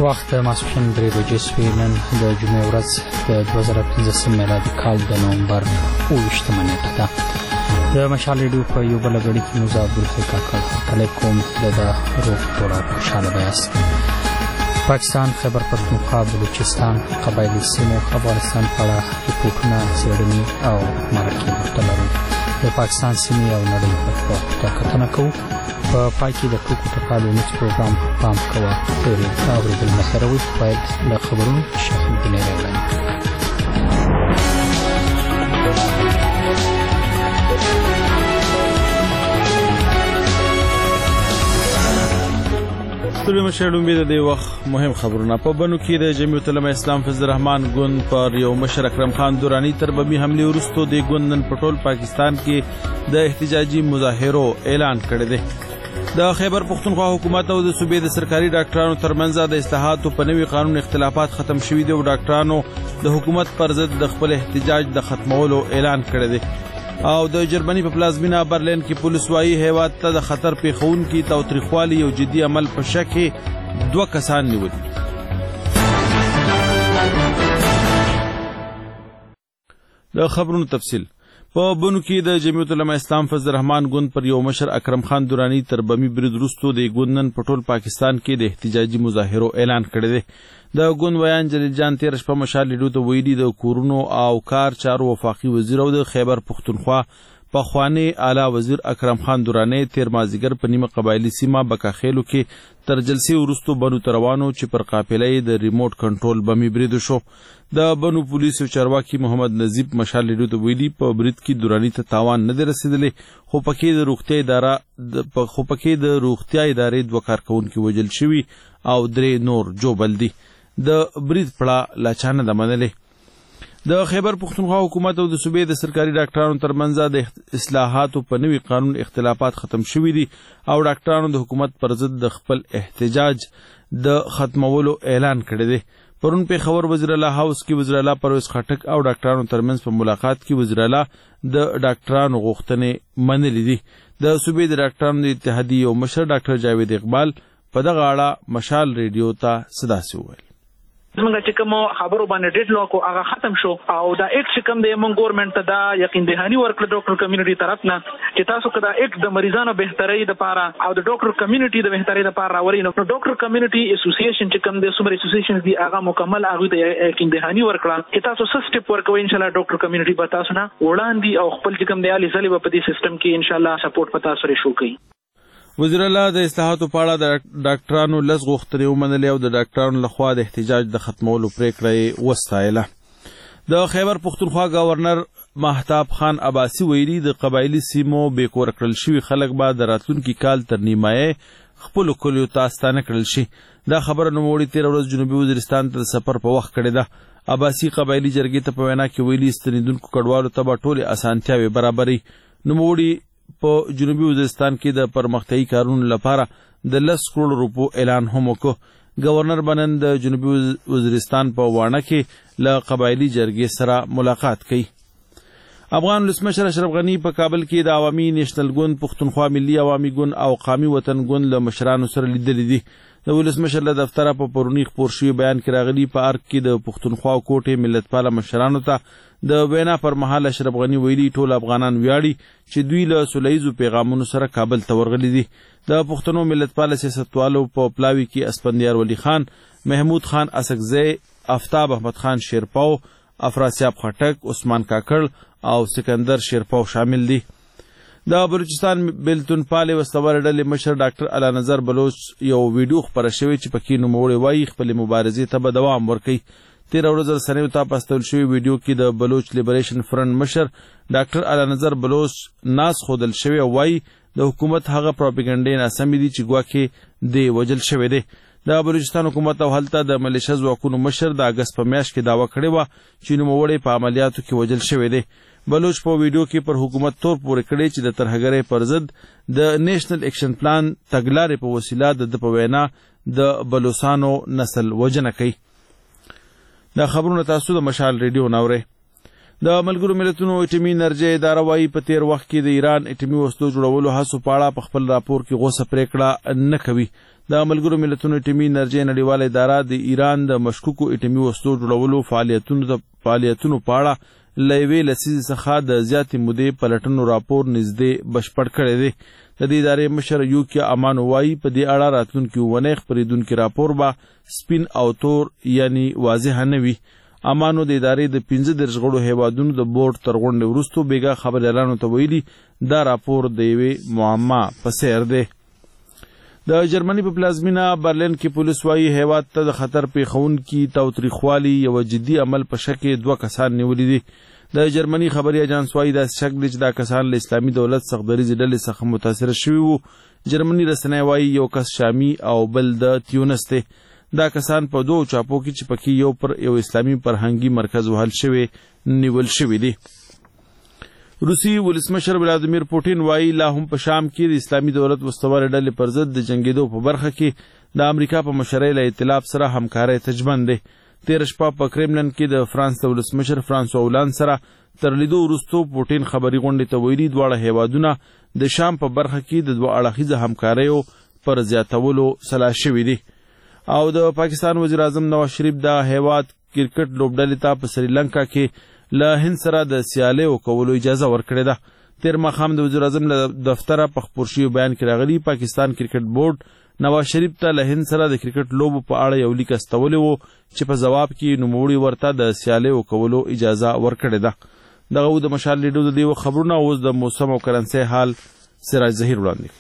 وخت ماسپښین 3 بجې شوې. نن د جمعې ورځ د 2015 میلادي کال د نومبر 28 نیټه ده. د مشال ریډیو په یو بل غړي کې موږ عبدالحق کاکړ هرکلی کوم د روغ ټوله خوشحاله بیاست. پاکستان، خیبر پختونخوا، بلوچستان، قبایلي سیمو، افغانستان په اړه ریپورټونه، څېړنې او مرکې ورته لرو. د پاکستان سیمې او نړۍ په کتنه کوو. په پای کې د ټوکو ټکالو نیوز پروګرام پام کوه. اورېدل مه هېروئ. باید له خبرونو شیخ الدین وړاندې ستړي مشه ډومبې د دې وخت مهم خبرونه. په بنو کې د جمعیت العلماء اسلام فضل الرحمن ګوند پر یو مشر اکرم خان دوراني تر بمي حملې وروسته د ګوند نن په ټول پاکستان کې د احتجاجي مظاهرو اعلان کړی دی. د خیبر پختونخوا حکومت او د صوبې د سرکاري ډاکټرانو ترمنځ د اصلاحاتو په نوي قانون اختلافات ختم شوي دي او ډاکټرانو د حکومت پر ضد د خپل احتجاج د ختمولو اعلان کړی دی. او د جرمني په پلازمینه برلین کې پولیس وايي هیواد ته د خطر پیښونکي تاوتریخوالي یو جدي عمل په شک کې 2 کسان نیولي. د خبرونو تفصیل. په بنو کې د جمعیت العلماء اسلام فضل الرحمن ګوند پر یو مشر اکرم خان دوراني تر بمي برید وروسته د ګوند نن په ټول پاکستان کې د احتجاجي مظاهرو اعلان کړی دی. د ګوند ویان جلیل جان تېره شپه مشال ریډیو ته ویلي د کورونو او کار چارو وفاقي وزیر او د خیبر پختونخوا پخوانی اعلی وزیر اکرم خان دوراني تېر مازدیګر په نیمه قبایلي سیمه بکاخیلو کې تر جلسې وروسته بنو ته روانو چې پر قافله یې د ریموټ کنټرول بمي برید وشو. د بنو پولیسو چارواکي محمد نظیب مشال ریډیو ته ویلي په برید کې دوراني ته تاوان نه دی رسېدلی، خو پکې د روغتیا ادارې 2 کارکوونکي وژل شوي او 3 نور جوبل دي. د برید پړه لا چا نه ده منلې. د خیبر پختونخوا حکومت او د صوبې د سرکاري ډاکټرانو ترمنځ د اصلاحاتو په نوي قانون اختلافات ختم شوي دي او ډاکټرانو د حکومت پر ضد د خپل احتجاج د ختمولو اعلان کړی دی. پرون پیښور وزیر اعلی هاوس کې وزیر اعلی پرویز خټک او ډاکټرانو ترمنځ په ملاقات کې وزیر اعلی د ډاکټرانو غوښتنې منلې دي. د صوبې د ډاکټرانو د اتحادیې یو مشر ډاکټر جاوید اقبال په دغه اړه مشال ریډیو ته صداسې وویل. زمونږ چې کوم خبرو باندې ډیډ لاک هغه ختم شو او دا ایک چې کوم د مونږ ګورنمنت ته دا یقین دهاني ورکړه ډاکټر کمیونټي طرف نه چې تاسو کدا ایک د مریضانو بهترۍ لپاره او د ډاکټر کمیونټي د بهترۍ لپاره راوړي نو ډاکټر کمیونټي اسوسییشن چې کوم د سومر اسوسییشن دی هغه مکمل هغه د یقین دهاني ورکړه چې تاسو سټپ ورکوي ان شاء الله ډاکټر کمیونټي به تاسو نه وړاندې او خپل چې کوم د علی زلی په دې سیستم کې ان شاء الله سپورټ پتا سره شو کوي. وزیر اعلی د اصلاحاتو په اړه د ډاکټرانو لږ غوښتنې ومنلې او د ډاکټرانو لخوا د احتجاج د ختمولو پریکړه یې وستایله. د خیبر پختونخوا گورنر مهتاب خان عباسي ویلي د قبایلي سیمو بېکور کړل شوي خلک به د راتلونکي کال تر نیمایي خپلو کلیو ته ستانه کړل شي. دا خبره نوموړي 13 ورځ جنوبي وزیرستان ته د سفر په وخت کړې ده. عباسي قبایلي جرګې ته په وینا کې ویلي ستنېدونکو کډوالو ته به ټولې اسانتیاوې برابري. نوموړي په جنوبي وزیرستان کې د پرمختیایي کارونو لپاره د 10 کروڑ روپو اعلان هم وکړ. گورنر بنن د جنوبي وزیرستان په واڼه کې له قبایلي جرګې سره ملاقات کوي. افغان ولسمشر اشرف غني په کابل کې د عوامي نیشنل ګوند، پختونخوا ملي عوامي ګوند او قامي وطن ګوند له مشرانو سره لیدلي دي. د ولسمشر له دفتره په پرونی خپور شوي بیان کې راغلي په ارګ کې د پختونخوا کوټې ملتپاله مشرانو ته د وینا پر مهال اشرف غني ویلي ټول افغانان ویاړي چې دوی له سولیزو پیغامونو سره کابل ته ورغلي دي. د پښتنو ملتپاله سیاستوالو په پلاوي کې اسپندیار ولی خان، محمود خان اسکزی، آفتاب احمد خان شیرپاو، افراسیاب خټک، عثمان کاکړ او سکندر شیرپاو شامل دي. د بلوچستان بیلتون پالې وسلوال ډلې مشر ډاکټر اعلی نظر بلوچ یو ویډیو خپره شوی چې پکې نوموړی وایي خپلې مبارزې ته به دوام ورکوي. 13 ورځ رسنیو ته په استول شوي ویډیو کې د بلوچ لیبریشن فرنټ مشر ډاکټر اعلی نظر بلوچ ناز خودل شوی او وایي د حکومت هغه پروپاګانډې ناسمې دي چې ګواکې دی وجل شوی دی. د بلوچستان حکومت او هلته د ملیشه ځواکونو مشر د اګست په میاشت کې دعوه کړې وه چې نوموړی په عملیاتو کې وجل شوی دی. بلوچ په ویډیو کې پر حکومت تور پورې کړی چې د ترهګرۍ پر ضد د نیشنل ایکشن پلان تګلارې په وسیله د په وینا د بلوچستانو نسل وژنه کوي. دا خبرونه تاسو د مشال ریډیو ناورئ. د ملګرو ملتونو اټومي انرژي اداره وايي په تیر وخت کې د ایران اټومي وسلو جوړولو هڅو په اړه په خپل راپور کې غوسه پرېکړه نه کوي. د ملګرو ملتونو اټومي انرژي نړیواله اداره د ایران د مشکوکو اټومي وسلو جوړولو فعالیتونو په اړه له یوې لسیزې څخه د زیاتې مودې پلټنو راپور نږدې بشپړ کړی دی. د دې ادارې مشر یوکیا امانو وايي په دې اړه راتلونکي اونۍ خپرېدونکي راپور به سپین او تور یعنی واضح نه وي. امانو د ادارې د 15 غړو هیوادونو د بورډ تر غونډې وروسته بیګا خبریالانو ته ویلي دا راپور د یوې معما په څیر دی. د جرمني په پلازمینه برلین کې پولیس وايي هیواد ته د خطر پیښونکي تاوتریخوالي یو جدي عمل په شک 2 کسان نیولي دي. د جرمني خبري اجانس وايي دا شک دی چې دا کسان له اسلامي دولت سختدریزې ډلې څخه متاثر شوي وو. جرمني رسنۍ وايي یو کس شامي او بل د تیونس دی. دا کسان په 2 چاپو کې چې پکې یو پر یو اسلامي فرهنګي مرکز وهل شوی نیول شوی دی. روسي ولسمشر ولادیمیر پوټین وايي لا هم په شام کې د اسلامي دولت وسوال ډلې پر ضد د جنگیدو په برخه کې د امریکا په مشرۍ له ائتلاف سره همکاري تجمن دی. تیر شپه په کرملن کې د فرانس د ولسمشر فرانسوا هولند سره تر لیدو وروسته پوټین خبري غونډې ته ویلي دواړه هیوادونه د شام په برخه کې د 2 اړخیزه همکاریو پر زیاتولو سلا شوي دي. او د پاکستان وزیر اعظم نواز شریف د هیواد کرکټ لوبډلې ته په سریلانکا کې له هند سره د سیالیو کولو اجازه ورکړې ده. تیر ماښام د وزیر اعظم له دفتره په خپور شوي بیان کې راغلي پاکستان کرکټ بورډ نواز شریف ته له هند سره د کرکټ لوبو په اړه یو لیک استولی و چې په ځواب کې نوموړي ورته د سیالیو کولو اجازه ورکړې ده. دغه د مشال لیډو د دې خبرونه اوس د موسم او کرنسۍ حال سراج ظهیر وړاندې.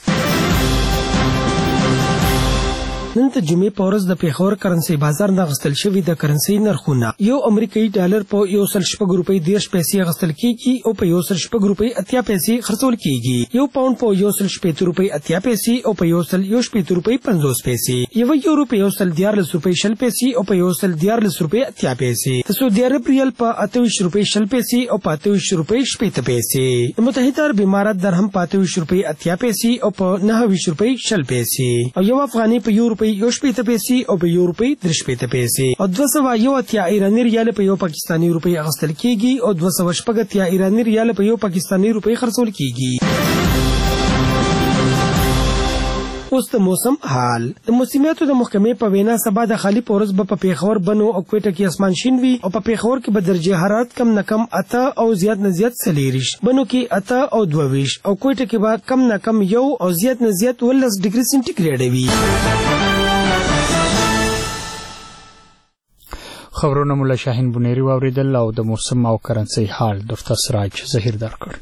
نن ته جمعې په ورځ د پیښور کرنسي بازار نه غستل شوی د کرنسي نرخونه یو امریکایي ډالر په 1.6 روپۍ 10 پیسې غستل کیږي او په 1.6 روپۍ 80 پیسې خرڅول کیږي. یو پاوند په 1.6 روپۍ 80 پیسې او په 1.6 روپۍ 50 پیسې. یو یورو په 1.14 روپۍ 20 پیسې او په 1.14 روپۍ 80 پیسې. د سعودي عرب ریال په 28 روپۍ 20 پیسې او په 28 روپۍ 70 پیسې. د متحده عرب امارات درهم په 28 روپۍ 80 پیسې او په 29 روپۍ 20 پیسې. او یو افغاني په یورو یو شپېته پیسې او په یو روپۍ 3 پیسې او 280 ایراني ریال په یو پاکستاني روپۍ اخیستل کیږي او 280 ایراني ریال په یو پاکستاني روپۍ خرڅول کیږي. اوس د موسم حال. د موسمیاتو د محکمې په وینا سبا د خالی پورز په پیښور بنو او کوټه کې اسمان شین وي او په پیښور کې به درجه حرارت کم نه کم 8 او زیات نه زیات 40 بنو کې 8 او 22 او کوټه کې به کم نه کم 1 او زیات نه زیات 12 ډیګري سنټیګریډ وي. خبرونه مولا شاهین بنيري واوریدل او د موسم او کرنسي حال ډاکټر سراج ظهیر درکړ.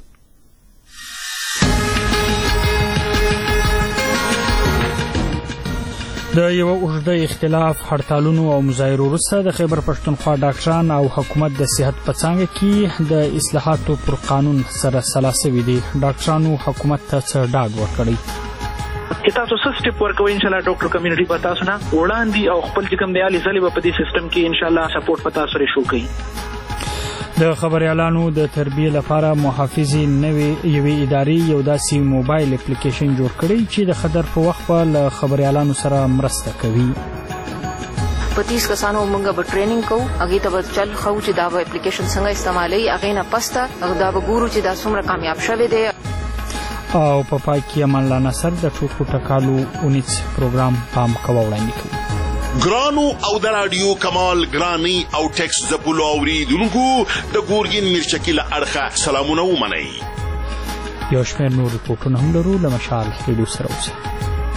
د یو اوږده اختلاف هړتالونو او مظاهرو وروسته د خیبر پښتونخوا ډاکټران او حکومت د صحت په څانګه کې د اصلاحاتو پر قانون سره سلا سوي دي. ډاکټرانو حکومت ته څه ډاډ ورکړی چې تاسو سټپ ورکوي ان شاء الله ډاکټر کمیونټي په تاسو نه وړاندې او خپل کوم دی علي زلي په دې سیستم کې ان شاء الله سپورټ پتا سره شو کوي. د خبريالانو د تربیه لپاره محافظي نوې یوې ادارې یو داسې موبایل اپلیکیشن جوړ کړی چې د خبر په وخت په خبريالانو سره مرسته کوي. 25 کسانو موږ به ټریننګ کوو هغه ته به چل خو چې دا اپلیکیشن څنګه استعمالي هغه نه پسته دا به ګورو چې دا څومره کامیاب شوه دی. او په پای کې امان نصر د ټوکو ټکالو اونیس پروګرام پام کوو وړاندې کوي. ګرانو او د رادیو کمال ګرانی او ټیکس زپلو اوریدونکو د ګورګین میرچکیله اړخه سلامونه ومنئ. یو شمېر نور رپورټونه هم لرو له مشال ریډیو سره اوسئ.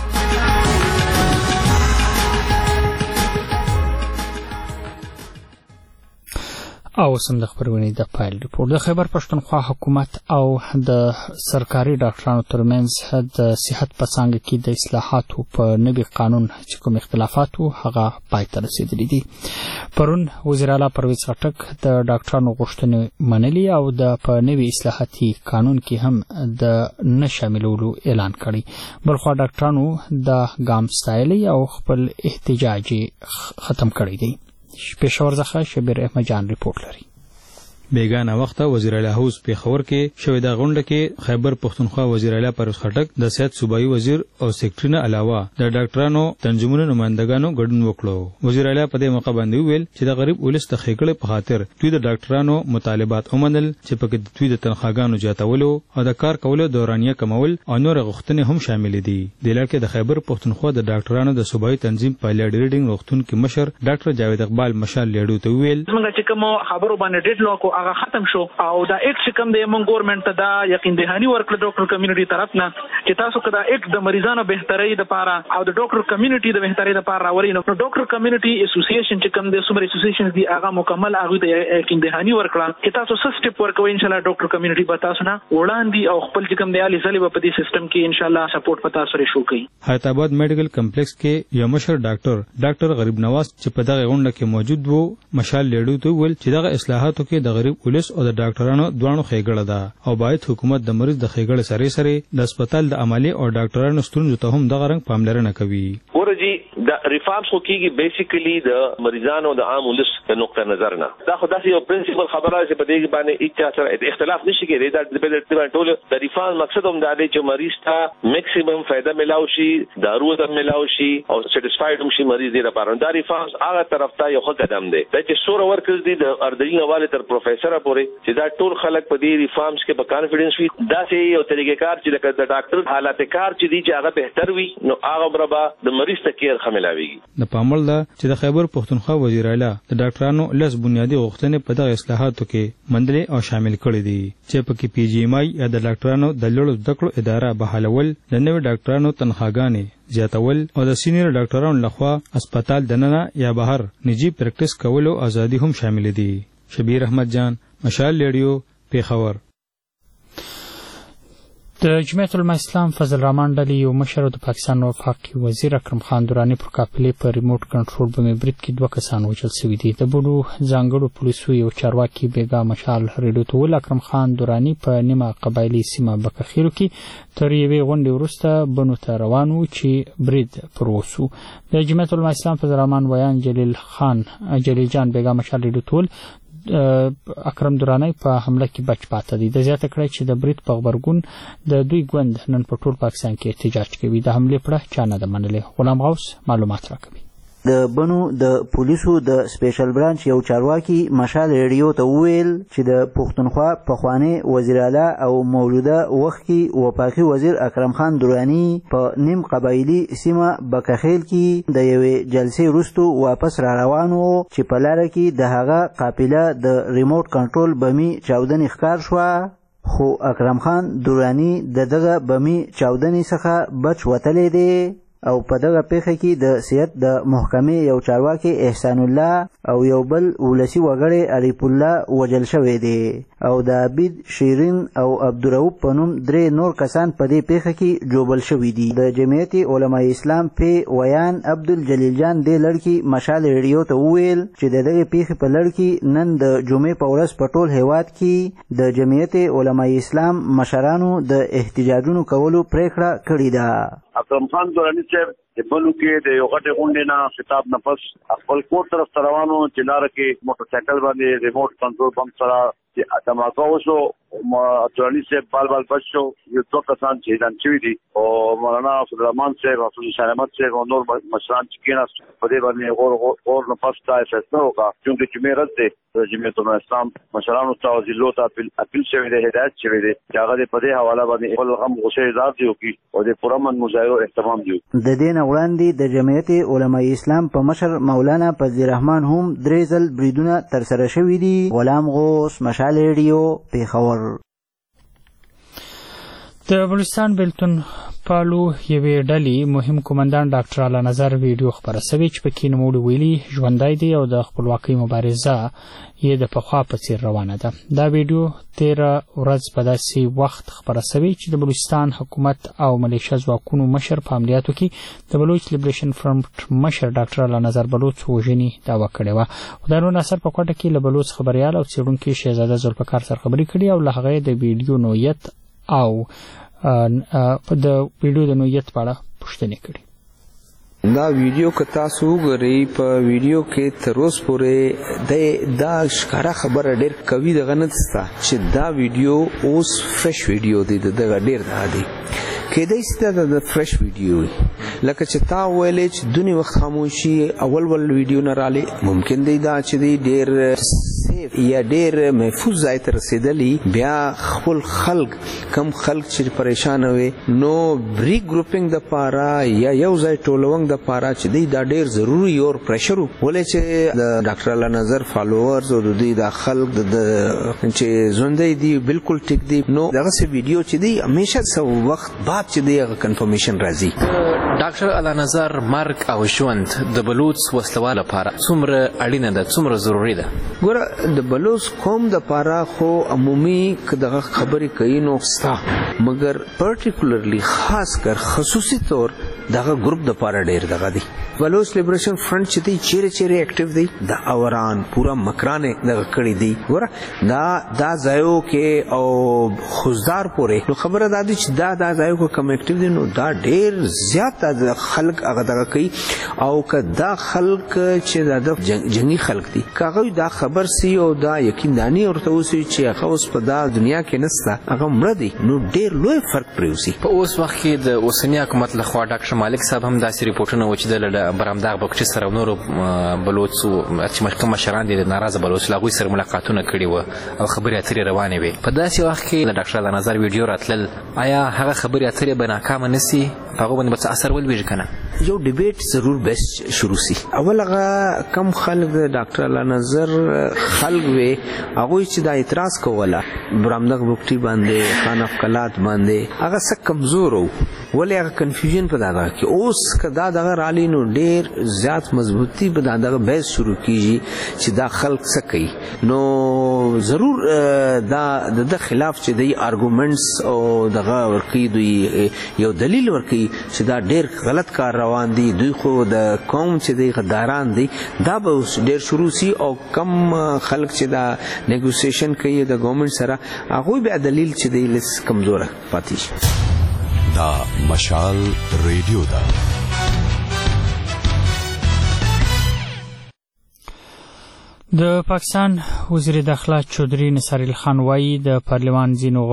او سم د خبرونې د پایل ریپورت. د خیبر پښتونخوا حکومت او د سرکاري ډاکټرانو ترمنځ د صحت په څانګه کې د اصلاحاتو په نوي قانون چې کوم اختلافات هغه پای ته رسیدلي دي. پرون وزیر اعلی پرویز خټک د ډاکټرانو غوښتنې منلي او د په نوي اصلاحاتي قانون کې هم د نه شاملولو اعلان کړی. بلخوا ډاکټرانو د ګام ستایلی او خپل احتجاج ختم کړی دی. پېښور څخه شبیر احمد جان ریپورت لري. بیگانه وخت وزیر اعلی هاوس پیښور کې شوې د غونډه کې خیبر پښتونخوا وزیر اعلی پرویز خټک د صحت صوبایي وزیر او سیکریټری نه علاوه د ډاکټرانو تنظیمونو نمائندګانو ګډون وکړو. وزیر اعلی په دې موقع باندې وویل چې د غریب ولس د ښېګړې په خاطر دوی د ډاکټرانو مطالبات ومنل چې پکې د دوی د تنخواګانو زیاتولو او د کار کولو دورانیه کمول او نور غوښتنې هم شامل دي. د لړ کې د خیبر پښتونخوا د ډاکټرانو د صوبایي تنظیم په لیډ ریډینګ روغتون کې مشر ډاکټر جاوید اقبال مشال لیډو ته ویل موږ چې کوم خبرو باندې ډیډ لاک هغه ختم شو او دا ایک چې کوم د موږ ګورنمنت ته دا یقین دهاني ورکړه ډاکټر کمیونټي طرف نه چې تاسو کدا ایک د مریضانو بهتري د پاره او د ډاکټر کمیونټي د بهتري د پاره راوړي نو ډاکټر کمیونټي اسوسییشن چې کوم د سومر اسوسییشن دی هغه مکمل هغه د یقین دهاني ورکړه چې تاسو سټپ ورکوي ان شاء الله ډاکټر کمیونټي به تاسو نه وړاندې او خپل چې کوم د علي زلي په دې سیستم کې ان شاء الله سپورټ پتا سره شو کوي. حیدرآباد میډیکل کمپلیکس کې یو مشر ډاکټر غریب نواز چې په دغه غونډه کې موجود وو مشال لیډو ته ویل چې دغه اصلاحاتو کې د غریب ولس او د ډاکټرانو دوانو ښېګړه ده او باید حکومت د مریض د ښېګړې سره د هسپتال د عملي او ډاکټرانو ستونزو ته هم دغه رنګ پاملرنه کوي. ورجی د ریفارمز خو کېږي بیسیکلی د مریضانو د عام ولس د نقطه نظر نه دا خو داسې یو پرنسپل خبره چې په دې باندې هیڅ سره اختلاف نشي کېدای. دا د ټول د ریفارم مقصد هم دا دی چې مریض ته میکسیمم فائدہ ملاو شي دارو ته ملاو شي او سټیسفاید هم شي مریض دی لپاره. دا ریفارمز هغه طرف ته یو ښه قدم دی چې سور ورکرز دي د اردرین حواله تر پروفیسور پورې چې دا ټول خلک په دې ریفارمز کې په کانفیډنس وي. دا چې یو طریقې کار چې د ډاکټر حالت کار چې دی چې هغه بهتر وي نو هغه برابر د مریض ته کیر خملاويږي. د پامل دا چې د خیبر پښتونخوا وزیر اعلی د ډاکټرانو لس بنیادی غوښتنې په دغه اصلاحاتو کې منډلې او شامل کړې دي چې په کې پی جی ایم آی یا د ډاکټرانو د لوړو زده کړو اداره بحالول د نوي ډاکټرانو تنخواګانې زیاتول او د سینیر ډاکټرانو لخوا هسپتال دننه یا بهر نجی پریکټس کولو ازادي هم شامل دي. شبیر احمد جان مشال لیډیو پیښور. د جمعیت العلماء اسلام فضل الرحمن ډلې یو مشر د پاکستان وفاقي وزیر اکرم خان دراني پر قافلې په ریموټ کنټرول بمې برید کې 2 کسان وژل شوي دي. د بونو ځانګړو پولیسو یو چارواکي بیګا مشال ریډو ته ویل اکرم خان دراني په نیمه قبایلي سیمه بکخیرو کې تر یوې غونډې وروسته بنو ته روان و چې برید پر وسو. د جمعیت العلماء اسلام فضل الرحمن ویان جلیل جان بیګا مشال ریډو ته ویل اکرم درانی په حمله کې بچ پاتې دي. د زیاته کړی چې د برید په خبرګون د دوی ګوند نن په ټول پاکستان کې احتجاج کوي. د حمله پړه چا نه ده منلې. غلام غوث معلومات راکوي. د بنو د پولیسو د سپیشل برانچ یو چارواکي مشال ریډیو ته وویل چې د پښتونخوا پخوانی وزیر اعلی او موجوده وخت کې وفاقي وزیر اکرم خان درانی په نیم قبایلی سیمه بکخیل کې د یوې جلسې وروسته واپس را روانو چې په لاره کې د هغه قافله د ریموټ کنټرول بمي چاودنې ښکار شوه خو اکرم خان درانی د دغه بمي چاودنې څخه بچ وتلی دی او په دغه پیښه کې د صحت د محکمې یو چارواکي احسان الله او یو بل ولسی وګړی عریف الله وجل شوی دی او د عبید شیرین او عبدالرؤف په نوم 3 نور کسان په دې پیښه کې جوبل شوي دي. د جمعیت علماء اسلام په ویان عبدالجلیل جان د لړکی مشال ریډیو ته وویل چې د دغه پیښې په لړکی نن د جمعې په ورځ په ټول هیواد کې د جمعیت علماء اسلام مشرانو د احتجاجونو کولو پریکړه کړې ده. اکرم خان درانی صاحب د بلو کې د یو غټې غونډې نه خطاب نه پس خپل کور طرف ته روانو چې لاره کې موټر سایکل باندې ریموټ کنټرول بم سره چې دماغه وشو درانی صاحب بال بچ شو. یو 2 کسان شهیدان شوي دي او مولانا فضل الرحمن صاحب او شاه احمد صاحب او نور مشران چې کېناستو په دې باندې غور نه پس تا فیصله وکړه چې جمعې ورځ دی د جمعیت العلماء اسلام مشرانو ته او ضلعو ته اپیل شوی دی هدایت شوی دی چې هغه په دې حواله باندې خپل غم غوسه اظهار دی وکړي او د پرامن مظاهرو اهتمام دی. د دې نه وړاندې د جمعیت علماء اسلام په مشر مولانا فضل الرحمن هم 3 ځل بریدونه ترسره شوي دي. غلام غوث مشال ریډیو پیښور. د بلوچستان بیلتون پالو یوې ډلې مهم قومندان ډاکټر اعلی نظر ویډیو خبره شوې چې پکې نوموړي ویلي ژوندی دی او د خپلواکۍ مبارزه یې د پخوا په څیر روانه ده. دا ویډیو 13 ورځ په داسې وخت خبره شوې چې د بلوچستان حکومت او ملیشه ځواکونو مشر په عملیاتو کې د بلوچ لیبریشن فرنټ مشر ډاکټر اعلی نظر بلوچ وژنې دعوه کړې وه. خدای ناصر په کوټه کې له بلوچ خبريال او څېړونکي شهزاده ذوالفقار سره خبرې کړې او له هغې د ویډیو نوعیت او د ویډیو د نوعیت په اړه پوښتنې کړې. دا ویډیو که تاسو وګورئ په ویډیو کې تر اوسه پورې دا ښکاره خبره ډېر قوي دغه نه سته چې دا ویډیو اوس فرش ویډیو دی دغه ډېر دی کېدای شي دا د فرش ویډیو لکه چې تا ویلې چې دونی وخت خاموشي اول ویډیو نه رالی ممکن دی دا چې دی ډېر سیف یا ډېر محفوظ ځای ته رسېدلی بیا خپل خلک کم خلک چې پریشان وي نو بری ګروپینګ د پاره یا یو ځای ټولونګ د پاره چې دی دا ډېر ضروري او پریشر ولې چې د ډاکټر الله نظر فالوورز او د دوی د خلک د چې ژوندۍ دي بالکل ټیک دي نو دغه سه ویډیو چې دی همیشه څو وخت بعد چې دی هغه کنفرمیشن راځي. ډاکټر الله نظر مرګ او ژوند د بلوچ وسلوال لپاره څومره اړینه ده څومره ضروری ده؟ ګوره د بلوچ قوم د پاره خو عمومي دغه خبرې کوي نو ستا مګر پرټیکولرلی خاص کر خصوصي طور دغه ګروپ د پاره ډیر دغه دی. بلوچ لیبریشن فرنٹ چې دی چیرې اکټیو دی د اوران پورا مکرانه دغه کړی دی ګوره دا ځایو کې او خوزدار پورې نو خبره ده چې دا ځایو کې کم اکټیو دي نو دا ډیر زیات خلک هغه دغه کوي او که دا خلک چې د جنگي خلک دي کاغه دا خبر سي او دا یقینداني ورته وسی چې هغه اوس په دا دنیا کې نسته هغه مړ دي نو ډیر لوی فرق پریوسی. په اوس وخت کې د اوسنی حکومت لخوا ډاکټر مالک صاحب هم داسې ریپورتونه و چې د برامداغ بکچ سره نور بلوچو چې محکمه مشران دي ناراضه بلوچ لاغوي سره ملاقاتونه کړي و او خبرې اترې روانې وي. په داسې وخت کې د ډاکټر الله نظر ویډیو راتلل آیا هغه خبرې اترې به ناکامه نسي هغه باندې به اثر ولويږي کنه؟ یو ډیبیټ ضرور بیسټ شروع سي. اول هغه کم خلک د ډاکټر الله نظر خلک وي هغه چې دا اعتراض کوله برامدغ بکټي باندې خان افکلات باندې هغه څه کمزور وو ولې هغه کنفیوژن په دغه کې اوس کدا دغه رالي نو ډیر زیات مضبوطی په دغه بیس شروع کیږي چې دا خلک څه کوي نو ضرور دا د خلاف چې د ارګومنټس او دغه ورکی دوی یو دلیل ورکی چې دا ډیر غلط کار روان دي دوی خو د قوم چې دی غداران دي دا به ډیر شروع سي او کم خلک چې دا نیګوسیشن کوي د ګورنمنت سره هغه به دلیل چې دی لس کمزوره پاتې شي. دا مشال ریډیو دا د پاکستان وزیر داخله چودري نصر خان وايي د پارلمان ځینو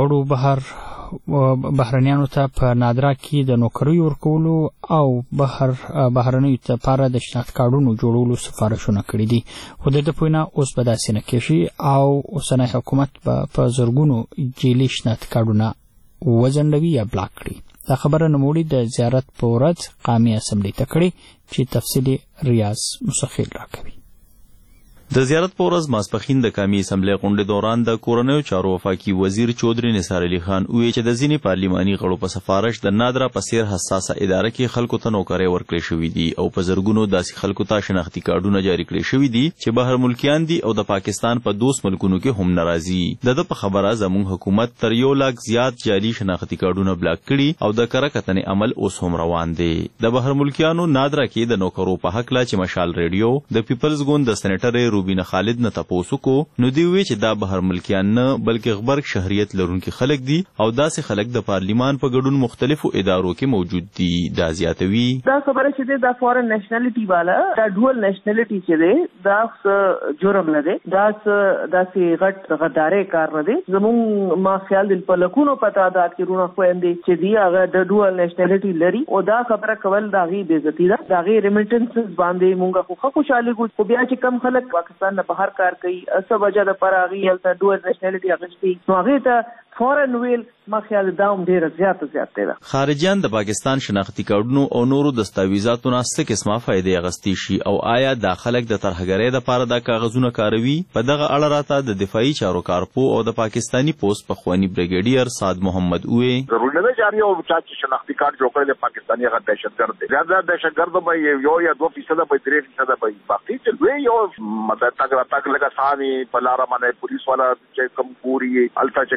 غړو بهرنیانو ته په نادرا کې د نوکری ورکولو او بهرنیو ته لپاره د شناخت کارډونو جوړولو سفارشونه کړي دي خو د دې پوینه اوس به داسې نه کېږي او اوسنی حکومت په زرګونو جیلي شناخت کارډونه وځنډوي یا بلاک کړي. دا خبره نوموړي د زیارت په ورځ قامي اسمبلی ته کړې چې تفصیلي ریاض مسخیل راکوي. د زیارت په ورځ ماسپښین د قومي اسمبلی غونډې دوران د کورنیو چارو وفاقي وزیر چودري نثار علي خان وویل چې د ځینې پارلماني غړو په سفارش د نادرا په څیر حساسه اداره کې خلکو ته نوکرۍ ورکړې شوې دي او په زرګونو داسې خلکو ته شناختي کارډونه جاري کړي شوي دي چې بهر ملکیان دي او د پاکستان په دوست ملکونو کې هم ناراضي. د په خبره زموږ حکومت تر 1 لک زیات جعلي شناختي کارډونه بلاک کړي او د کره کتنې عمل اوس هم روان دی. د بهر ملکیانو نادرا کې د نوکرو په حق لا چې مشال ریډیو د پیپلز ګوند د سېنیټر روبینه خالد نه تاسو کو نو دی وی چې دا بهر ملکیان نه بلکې غبرګ شهریت لرونکي خلک دي او داسې خلک د پارلیمان په ګډون مختلفو ادارو کې موجود دي. دا زیاتوي دا خبره چې دا فورن نېشنلټي والا دا ډوال نېشنلټي چې دی دا جرم نه دی دا داسې غټ غدارې کار نه دی. زموږ ما خیال دل په لکونو په تعداد کې رونه خويندې چې دی هغه د ډوال نېشنلټي لري او دا خبره کول دا غي بے عزتی ده دا غي ریمیټنسز باندې مونږه خو خوشاله کو بیا چې کم خلک پاکستان نه بهر کار کوي اسه وجه د پراغي هلته ډوال نېشنلټي اغشتي نو هغه ته فورن ویل ما خیال دا هم ډیر زیات دی. خارجيان د پاکستان شناختی کارډونو او نورو دستاویزاتو نه څه قسمه فائدې اغستی شي او آیا د خلک د ترهګرۍ لپاره د کاغذونو کاروي؟ په دغه اړه راته د دفاعي چارو کارپو او د پاکستانی پوسټ پخوانی بریګیډیر سعد محمد وې ضروري نه جاري او چې شناختی کارت جوړ کړي د پاکستاني هغه دهشتګرد دي زیاده دهشتګرد به یو یا 2% به 3% به باقي چې دوی یو مدد تاګ لګا ثاني په لار باندې پولیس والا چې کم پوری التا چې کم له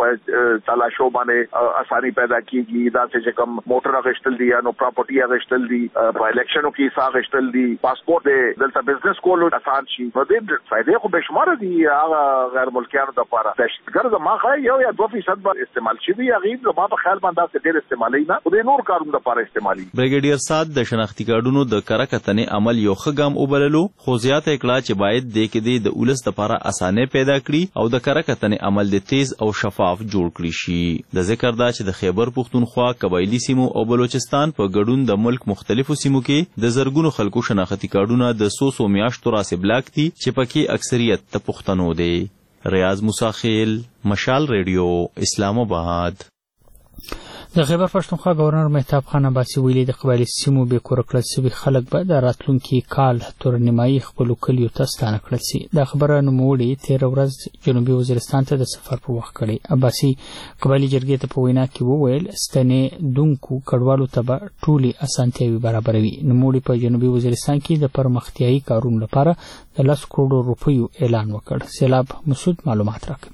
په تلاشو باندې اساني پیدا کیږي دا چې کوم موټر غشتل دي یا نو پراپرټي غشتل دي په الیکشنو کې حصہ غشتل دي پاسپورت دلته بزنس کول آسان شي نو دې فائدې خو به شمار دي هغه غیر ملکیانو د لپاره دهشتګرد ما خای یو یا 2% به استعمال شي هغه د ما په خیال باندې ډېر استعمالي نه خو د نور کارونو لپاره استعمالي. بریګیډیر سات د شناختی کارډونو د کرکتنې عمل یو خګام وبللو خو زیاته کړه چې باید د کې د اولس لپاره اسانه پیدا کړي او د کرکتنې عمل د تیز او شفاف جوړ کړي شي. د ذکر دا چې د خیبر پختونخوا قبایلی سیمو او بلوچستان په ګډون د ملک مختلفو سیمو کې د زرګونو خلکو شناختی کارډونه د 100 میاشتو راسه بلاک دي چې پکې اکثریت د پښتنو دي. ریاض موسی خیل، مشال ریډیو، اسلام آباد. د خیبر پښتونخوا گورنر مهتاب خان عباسي ویلي د قبایلی سیمو به کور کړل سوي خلک به د راتلونکي کال تورنمایي خپل کلیو ته ستانه کړل سي. د خبره نوموړي 13 ورځ جنوبي وزیرستان ته د سفر په وخت کړي. عباسي قبایلی جرګې ته په وینا کې وویل ستنې دونکو کډوالو ته به ټولي اسانتیاوي برابروي. نوموړي په جنوبي وزیرستان کې د پرمختیايي کارونو لپاره د 10 کروڑ روپیو اعلان وکړ. سیلاب مسعود معلومات راکوي.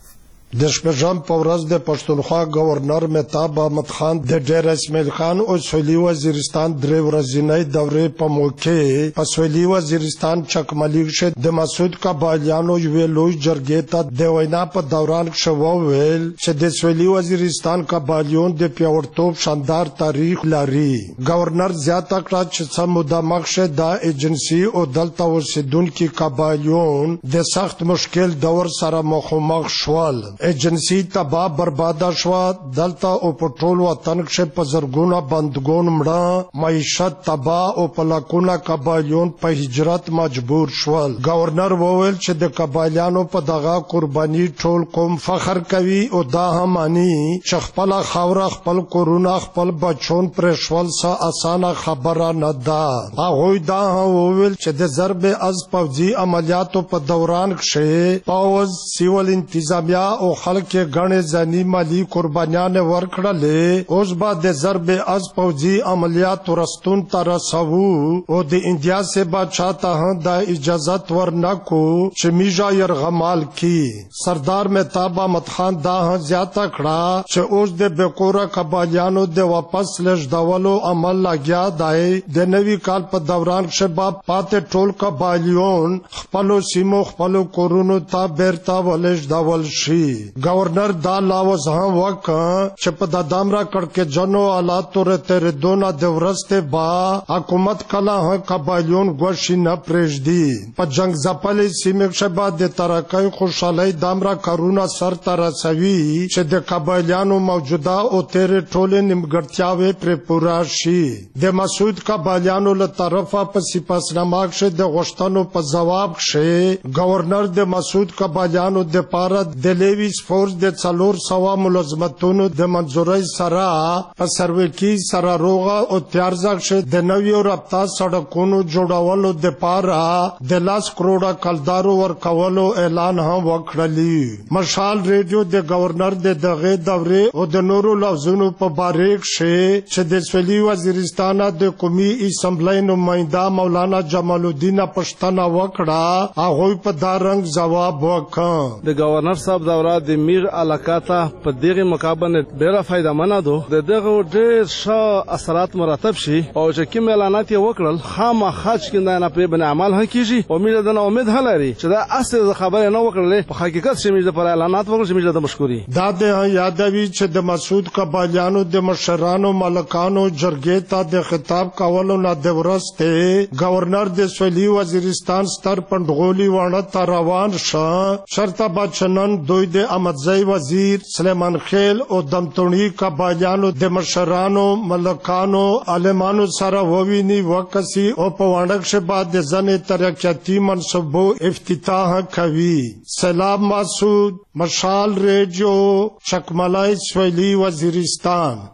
د شپږم په ورځ د پښتونخوا گورنر مهتاب احمد خان د ډیر اسماعیل خان او سویلي وزیرستان درې ورځنۍ دورې په موقع په سویلي وزیرستان چکملی کې د مسعود قبایلیانو یو لوی جرګې ته د وینا په دوران کې وویل چې د سویلي وزیرستان قبایلیون د پیاوړتوب شاندار تاریخ لري. گورنر زیاته کړه چې سموده مخشه د ایجنسی او دلته اوسیدونکو قبایلیون د سخت مشکل دور سره مخامخ شول. ایجنسی تباہ برباده شو دلته او په ټول وطن کې په زرګونه بندګون مړه معیشت تباہ او په لکونه قبایلیون په هجرت مجبور شول. گورنر وویل چې د قبایلیانو په دغه قرباني ټول قوم فخر کوي او دا هم مانی چې خپل خاور خپل کورونه خپل بچون پر شول سه اسانه خبره نه ده. هغه دا وویل چې د ضرب از پوځي عملیاتو په دوران کې پاوز سیول انتظامیه او خلک غنې ځاني مالی قربانیان ورکړلې. اوس به د ضرب از پوځي عملیات ورستون تر رسو او د انډیا سے بادشاہ ته د اجازت ورنکو چې میجا يرغمال کی. سردار مهتاب احمد خان دا زیاته کړه چې اوس د بکوره قبایلیانو د واپس لږدولو عمل لګیا دی. د نوي کال په دوران کې به پاتې ټول قبایلیون خپل سیمو خپل کورونو ته بیرته ولږدول شي. گورنر دا لاوز هم وکړ چې په د دامرا کړکې جنو حالاتو تر دونه د ورسته با حکومت کله قبایلیون غوښی نه پرېږدي. په جنگ ځپلې سیمې کې بعد د ترقۍ خوشحالۍ دامرا کارونه سر ته رسوي چې د قبایلیانو موجوده او تیر ټولې نیمګړتیاوې پر پورا شي. د مسعود قبایلیانو له طرفه په سپاسنامه کې د غوښتنو په جواب کې گورنر د مسعود قبایلیانو د پاره د لیویس فورس د 400 ملازمتونو د منځورۍ سره په سروې کې سره روغه او تیارځک شه د نویو رابطه سړکونو جوړولو د پاره د 10 کروڑه کلدارو ورکولو اعلان هم وکړلی. مشال ریډیو د گورنر د دغه دورې او د نورو لفظونو په باریک شه چې د سویلي وزیرستان د قومي اسمبلی نماینده مولانا جمال الدین پښتنه وکړه. هغه په دارنګ جواب وکړ. د گورنر صاحب دوره د میر علاقه ته په دغه مقابله ډیره فائدہ منه ده. دغه ډیر ښه اثرات مرتب شي او چې کوم اعلانات یې وکړل خامخا چې نه په بن عمل هکېږي او موږ د امید هلري چې دا اصل خبره نه وکړلې په حقیقت چې موږ پر اعلانات وکړل چې موږ د مشکوري. دا د یادوي چې د مسعود قبایلیانو د مشرانو ملکانو جرګې ته د خطاب کولو نه د ورسته گورنر د سویلي وزیرستان ستر پندغولي وانه ته روان شو. شرطه بچنن دوی د احمدزی وزیر سلیمان خیل او دمتونی قبایلیانو د مشرانو ملکانو عالمانو سره وویني وکسي او په وانډک شه بعد د ځنې ترقیاتی منصوبو افتتاح کوي. سلام مسعود، مشال ریډیو، چکملای، سویلي وزیرستان.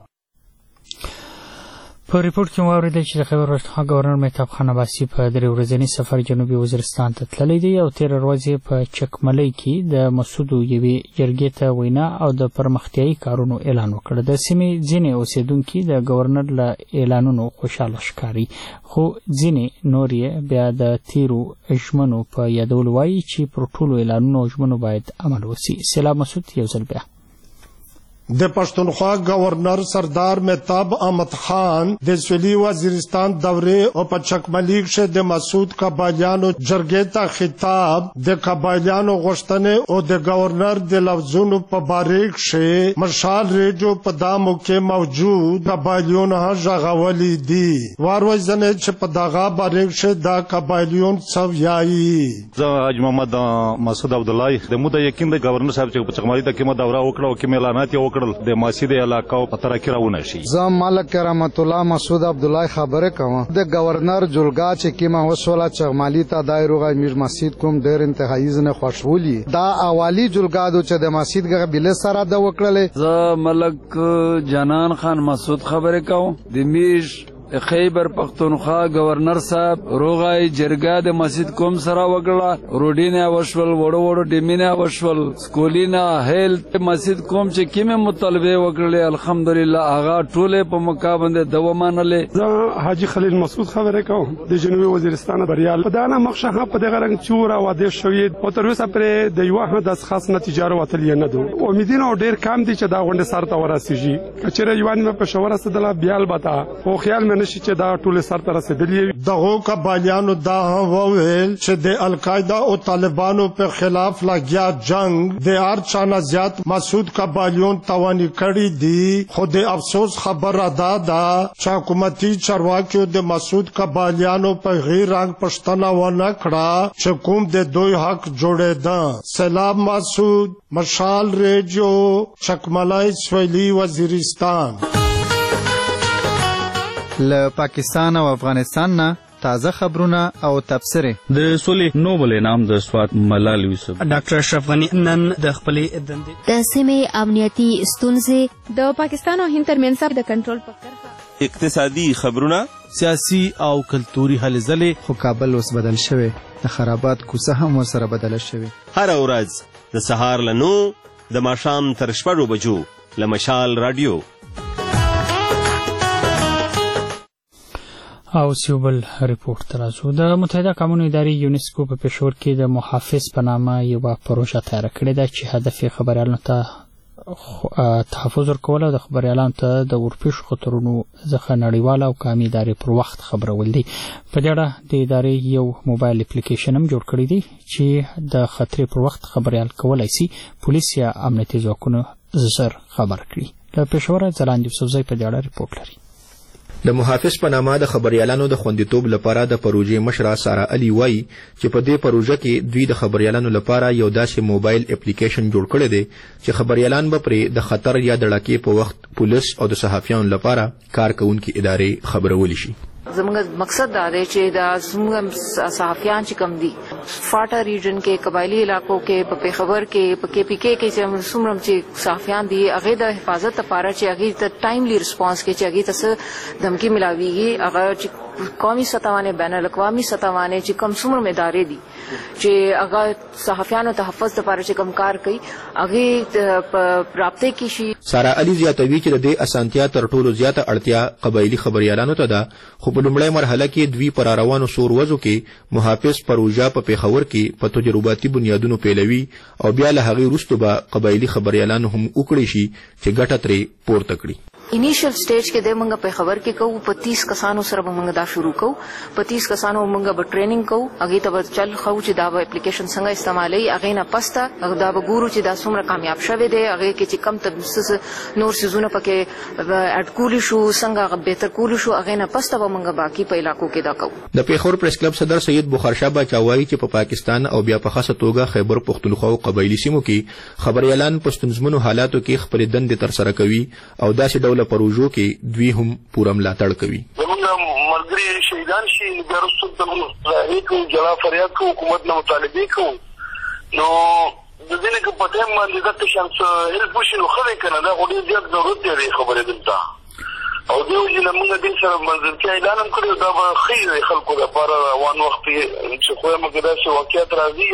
په ریپورت کې واوریدل چې د خیبر پښتونخوا گورنر مهتاب خان عباسي په 3 ورځني سفر جنوبي وزیرستان ته تللی دی او 13 ورځې په چکملۍ کې د مسعود یوې جرګې ته وینا او د پرمختیايي کارونو اعلان وکړ. د سیمې ځینې اوسیدونکو د گورنر له اعلانونو خوشاله ښکاري خو ځینې نور یې بیا د تیرو ژمنو په یادولو وایي چې پر ټولو اعلانونو ژمنو باید عمل وشي. سلام مسعود یو ځل بیا. د پښتونخوا گورنر سردار مهتاب احمد خان د سویلي وزیرستان دورې او په چکملیک شه د مسعود قبایلیانو جرګې ته خطاب د قبایلیانو غوښتنې او د گورنر د لفظونو په باره کې مشال ریډیو په دامو کې موجود قبایلیونو غغولي دي واروي زنه چې په دغه باره کې دا قبایلیون څویایي زه حاج محمد مسعود عبد الله د موده یقین د گورنر صاحب چې په چکمالی ته کې دوره وکړه او کې اعلانات یې وکړل د ماسي د علاقو په تر کې راونه شي زه ملک رحمت الله مسعود عبد الله خبره کوم د گورنر جلګه چې کیما وسوله چغمالی ته دایروغه میر مسجد کوم ډیر انتهایی زنه خوشولي دا اوالی جلګه چې د مسجد غ بل سره د وکړل زه ملک جنان خان مسعود خبره کوم د میش خیبر پختونخوا گورنر صاحب روغای جرګه د مسجد کوم سره وګړه روډینه وشول وړو وړو ډیمینه وشول سکولینا هیلث مسجد کوم چې کیمه مطالبه وکړلې الحمدلله هغه ټوله په مقابله د ومانلې زه حاجی خلیل مسعود خبره کوم د جنوبي وزیرستان بریال په دانه مخشه په دغه رنګ چور او د شوید او تر اوسه پر د یو هدا خاص نتیجه وتلې نه دو امیدونه ډیر کم دي چې دا غونډه سره ورسیږي کچره یوان په شوره سدلا بیال بتا او خیال نشي چې دا ټول سر تر رسیدلې دغه قبایلیانو دا وویل چې د القاعده او طالبانو په خلاف لګیا جنگ د ارچانه زیات مسعود قبایلیون توانی کړی دي خو د افسوس خبره ده چې حکومتي چارواکیو د مسعود قبایلیانو په غیر رنګ پښتنه ونه کړه چې کوم د دوی حق جوړېده سلام مسعود مشال ریډیو چکملای سویلي وزیرستان له پاکستان او افغانستان نه تازه خبرونه او تبصره د سولې نوبل انعام د سوات ملال یوسف ډاکټر اشرف غنی نن د خپلې دندې د سیمې امنیتي ستونزې د پاکستان او هند ترمنځ د کنټرول په کرښه اقتصادي خبرونه سیاسي او کلتوري هلې ځلې خو کابل اوس بدل شوی د خرابات کوڅه هم ورسره بدله شوې هر ورځ د سهار له 9 د ماښام تر 6 بجو له مشال رادیو او سیوبل ریپورت ترازو د متحده قومونو ادارې یونسکو په پېښور کې د محافظ په نامه یو پروژه تیار کړې ده چې هدف یې خبريالانو ته تحفظ ورکول او د خبريالانو ته د ورپېښو خطرونو څخه نړیواله او قومي ادارې پر وخت خبرول دي په دې اړه د ادارې یو موبایل اپلیکیشن هم جوړ کړی دی چې د خطرې پر وخت خبريال کولای شي پولیس یا امنیتي ځواکونه زر خبر کړي له پېښور ځلاند یوسفزی په دې اړه ریپورت لري د محافظ په نامه د خبريالانو د خوندیتوب لپاره د پروژې مشره سارا علي وایي چې په دې پروژه کې دوی د خبريالانو لپاره یو داسې موبایل اپلیکیشن جوړ کړی دی چې خبريالان به پرې د خطر یا د ډاکې په وخت پولیس او د صحافیانو لپاره کار کوونکي ادارې خبرولي شي زموږ مقصد دا دی چې دا زموږ صحافیان چې کم دي فاټا ریجن کې قبایلی علاقو کې په پیښور کې په کې پی کې چې څومره چې صحافیان دي هغه د حفاظت لپاره چې هغه ته ټایملی ریسپانس کې چې هغه ته دمکی ملاويږي هغه چې قومي سطح باندې بین الاقوامي سطح باندې چې کم څومره ادارې دي چې هغه صحافیانو تحفظ لپاره چې کم کار کوي هغه په رابطه کې شي سارا علي زیاتوي چې د دې اسانتیا تر ټولو زیاته اړتیا قبایلی خبريالانو ته ده خو په لومړی مرحله کې دوی پر روانو سور وځو کې محافظ پروژه په پیښور کې په تجرباتي بنیادونو پیلوي او بیا له هغې وروسته به قبایلی خبريالان هم وکړي شي چې ګټه ترې پورته کړي انیشل سټیج کې د موږ په خبر کې کوو په 30 کسانو سره موږ دا شروع کوو په 30 کسانو موږ به ټریننګ کوو هغه ته چل خو چې دا به اپلیکیشن څنګه استعمالي هغه نه پسته دا به ګورو چې دا څومره کامیاب شوه دی هغه کې چې کم تر نور سيزونه پکې اډ کولی شو څنګه بهتر کولی شو هغه نه پسته به موږ باقي په علاقو کې دا کوو د پیښور پریس کلب صدر سید بخار شاه باچاوي چې په پاکستان او بیا په خاصه توګه خیبر پختونخوا او قبایلی سیمو کې خبريالان پښتونزمنو حالاتو کې خپل دندې تر سره کوي او داسې ډول پروژو کې دوی هم پوره ملاتړ کوي زموږ مرګري شهیدان شي د رسول الله کو جلا فریاد کو حکومت نه مطالبه کو نو د دې نه په ټیم باندې د تشانس هیلپ وشي نو خلک کنه دا غوډي زیات ضرورت دی خبره دلته او دیو چې موږ د سره منځ کې اعلان کړو دا به خیر خلکو لپاره روان وخت چې خو موږ دا چې واقعیت راځي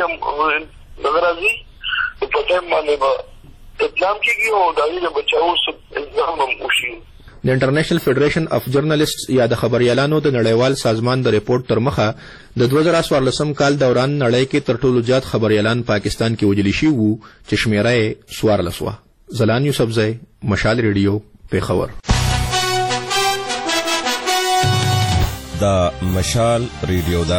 هم راځي په ټیم باندې به اقدام کیږي او دا یې بچاو څه الزام هم وشي د انټرنیشنل فیډریشن اف جرنالیسټس یا د خبريالانو د نړیوال سازمان د ریپورت تر مخه د 2014 کال دوران نړۍ کې تر ټولو زیات خبريالان پاکستان کې وجلی شي وو چې شمیره یې 14 وه زلان یوسفزی، مشال ریډیو، پیښور. دا مشال ریډیو دا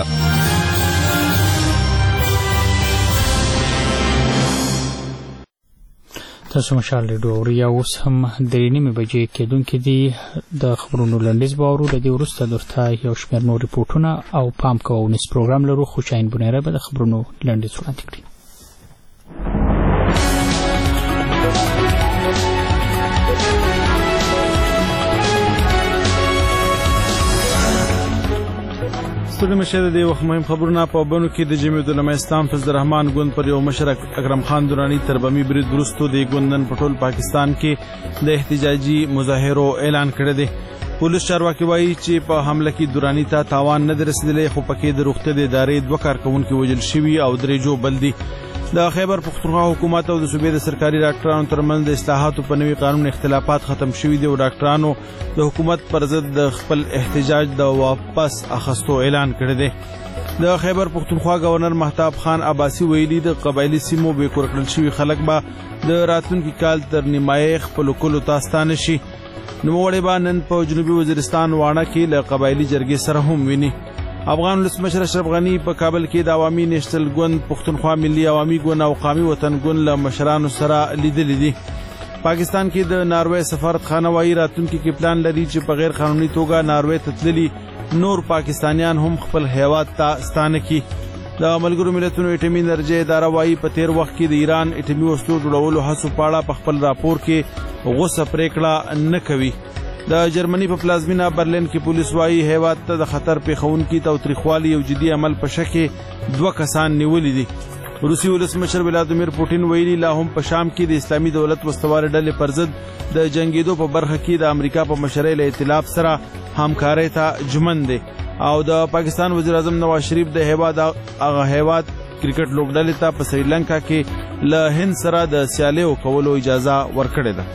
تاسو مشال ریډیو اورئ. اوس هم 3:30 بجې کېدونکې دي. د خبرونو لنډیز به اورو. له دې وروسته درته یو شمېر نور ریپورټونه او پام کوه ونیس پروګرام لرو، خو شاهین بنیره به د خبرونو لنډیز وړاندې کړي. ستړي مشه د وخت مهم خبرونه په بنو کې د جمعیت العلماء اسلام فضل الرحمن ګوند پر یو مشر اکرم خان درانی تر بمی برید وروسته د ګوندن په ټول پاکستان کې د احتجاجي مظاهرو اعلان کړی دی. پولیس چارواکي وایي چې په حمله کې درانی ته تاوان نه رسیدلی، خو پکې د روغتیا د ادارې 2 کارکونکي وژل شوي او 3 ژوبل دي. د خیبر پختونخوا حکومت او د صوبې د سرکاري ډاکټرانو ترمنځ د اصلاحاتو په نوي قانون اختلافات ختم شوي دي او ډاکټرانو د حکومت پر ضد د خپل احتجاج د واپس اخستو اعلان کړی دی. د خیبر پختونخوا گورنر مهتاب خان عباسی ویلي د قبایلی سیمو بې کور کړل شوي خلک به د راتلونکي کال تر نیمایي خپلو کلو ته ستانه شي. نوموړی به نن په جنوبي وزیرستان واڼه کې له قبایلي جرګې سره هم ویني. افغان ولسمشر اشرف غنی په کابل کې د عوامي نیشنل ګوند، پښتونخوا ملي عوامي ګوند او قومي وطن ګوند له مشرانو سره لیدلي دي. پاکستان کې د ناروې سفارتخانه وايي راتلونکي کې پلان لري چې په غیر قانوني توګه ناروې ته تللي نور پاکستانیان هم خپل هیواد ته ستانه کړي. د ملګرو ملتونو اټومي انرژي اداره وايي په تیر وخت کې د ایران اټومي وسلو جوړولو هڅو په اړه په خپل راپور کې غوسه پریکړه نه کوي. د جرمني په پلازمینه برلین کې پولیس وايي هیواد ته د خطر پیښونکي تاوتریخوالي یو جدي عمل په شکه 2 کسان نیولي دي. روسي ولسمشر ولادیمیر پوټین ویلي لا هم په شام کې د اسلامي دولت وسوال ډلې پر ضد د جنگیدو په برخه کې د امریکا په مشرۍ له ائتلاف سره همکارۍ ته ژمن دی او د پاکستان وزیر اعظم نواز شریف د هیواد کرکټ لوبډلې ته په سریلانکا کې له هند سره د سیالیو کولو اجازه ورکړې ده.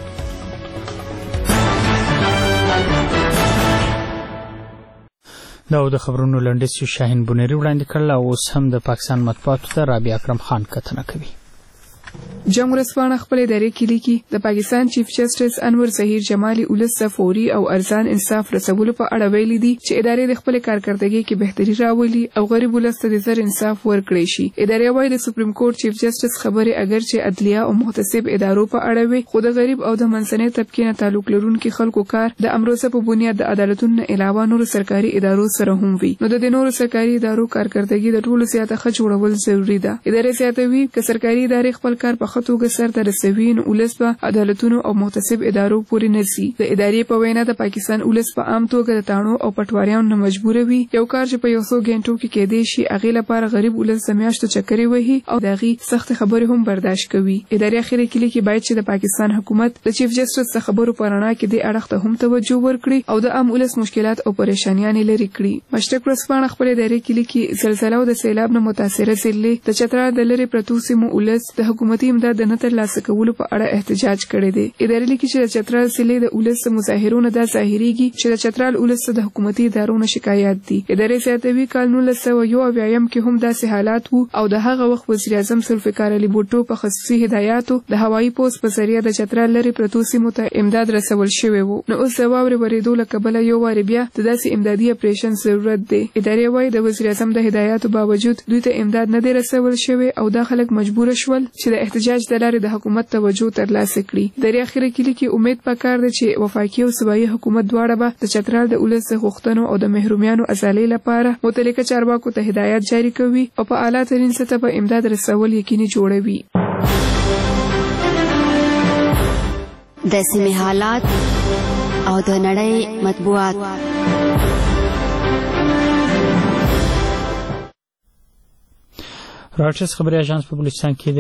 دا د خبرونو لنډیز شاهین بنیری وړاندې کړل. اوس هم د پاکستان مطبوعاتو ته رابعه اکرم خان کتنه کوي. جمهور رسپانه خپل ادارې کې لیکي د پاکستان چیف جسټس انور ظهیر جمالي ولس فوري او ارزان انصاف رسولو په اړه ویلي دي چې ادارې د خپل کارکردګۍ کې بهتري راولي او غریب ولس ته د زر انصاف ورکړي شي. ادارې وايي د سپریم کورټ چیف جسټس خبرې اگر چې عدلیه او محتسب ادارو په اړه وي، خو د غریب او د منځنۍ طبقې نه تعلق لرونکي خلکو کار د امروزه په بنیاد د عدالتونو علاوه نور سرکاري ادارو سره هم وي، نو د نورو سرکاري ادارو کارکردګي د ټولو زیاته ښه جوړول ضروری ده. ادارې زیاتوي چې سرکاري ادارې خپل کار په خطوګه سرته رسوي، نو ولس په عدالتونو او محتسب ادارو پورې نسی. د ادارې په وینا د پاکستان ولس په عام توګه د تاڼو او پټواریانو نه مجبور وي یو کار چې په 100 غنټو کې کېدې شي هغه لپاره غریب ولس سمیاشتو چکرې وهي او دغه سخت خبرې هم برداشت کوي. ادارې اخیری کې لیکي باید چې د پاکستان حکومت د چیف جسټس خبرو پرانا کې د اړخ ته هم توجه ورکړي او د عام ولس مشکلات او پریشانیاں لري کړي. مشرق ورځپاڼه خپل ادارې کې لیکي زلزلہ او د سیلاب نه متاثره ضلع د چترال د لری پرتو سیمو ولس د حکومتي امداد نه ترلاسه کولو په اړه احتجاج کړی دی. ادارې لیکي چې د چترال ضلع د ولس مظاهرونو د ظاهريږي چې د چترال ولس د حکومتي ادارو نه شکایت دي. ادارې زیاتوي کال 1991 کې هم داسې حالات وو او د هغه وخت وزیر اعظم ذوالفقار علي بوټو په خصوصي هدایاتو د هوایي پوسټ په ذریعہ د چترال لري پرتو سیمو ته امداد رسول شوی وو. نو اوس د واورې ورېدو له کبله یو وار بیا د داسې امدادي اپریشن ضرورت دی. ادارې وايي د وزیر اعظم د هدایاتو باوجود دوی ته امداد نه دی رسول شوی او دا خلک مجبور شول چې د احتجاج د لارې د حکومت توجه ترلاسه کړي. د اخیری کې لیکي امید پکار دی چې وفاقي او صوبایي حکومت دواړه به د چترال د ولس غوښتنو او د محرومیانو ازالۍ لپاره متعلقه چارواکو ته هدایت جاری کوي او په اعلی ترین سطح په امداد رسول یقیني جوړوي. د سیمې حالات او د نړۍ مطبوعات. راټرز خبري اژانس په بلوچستان کې د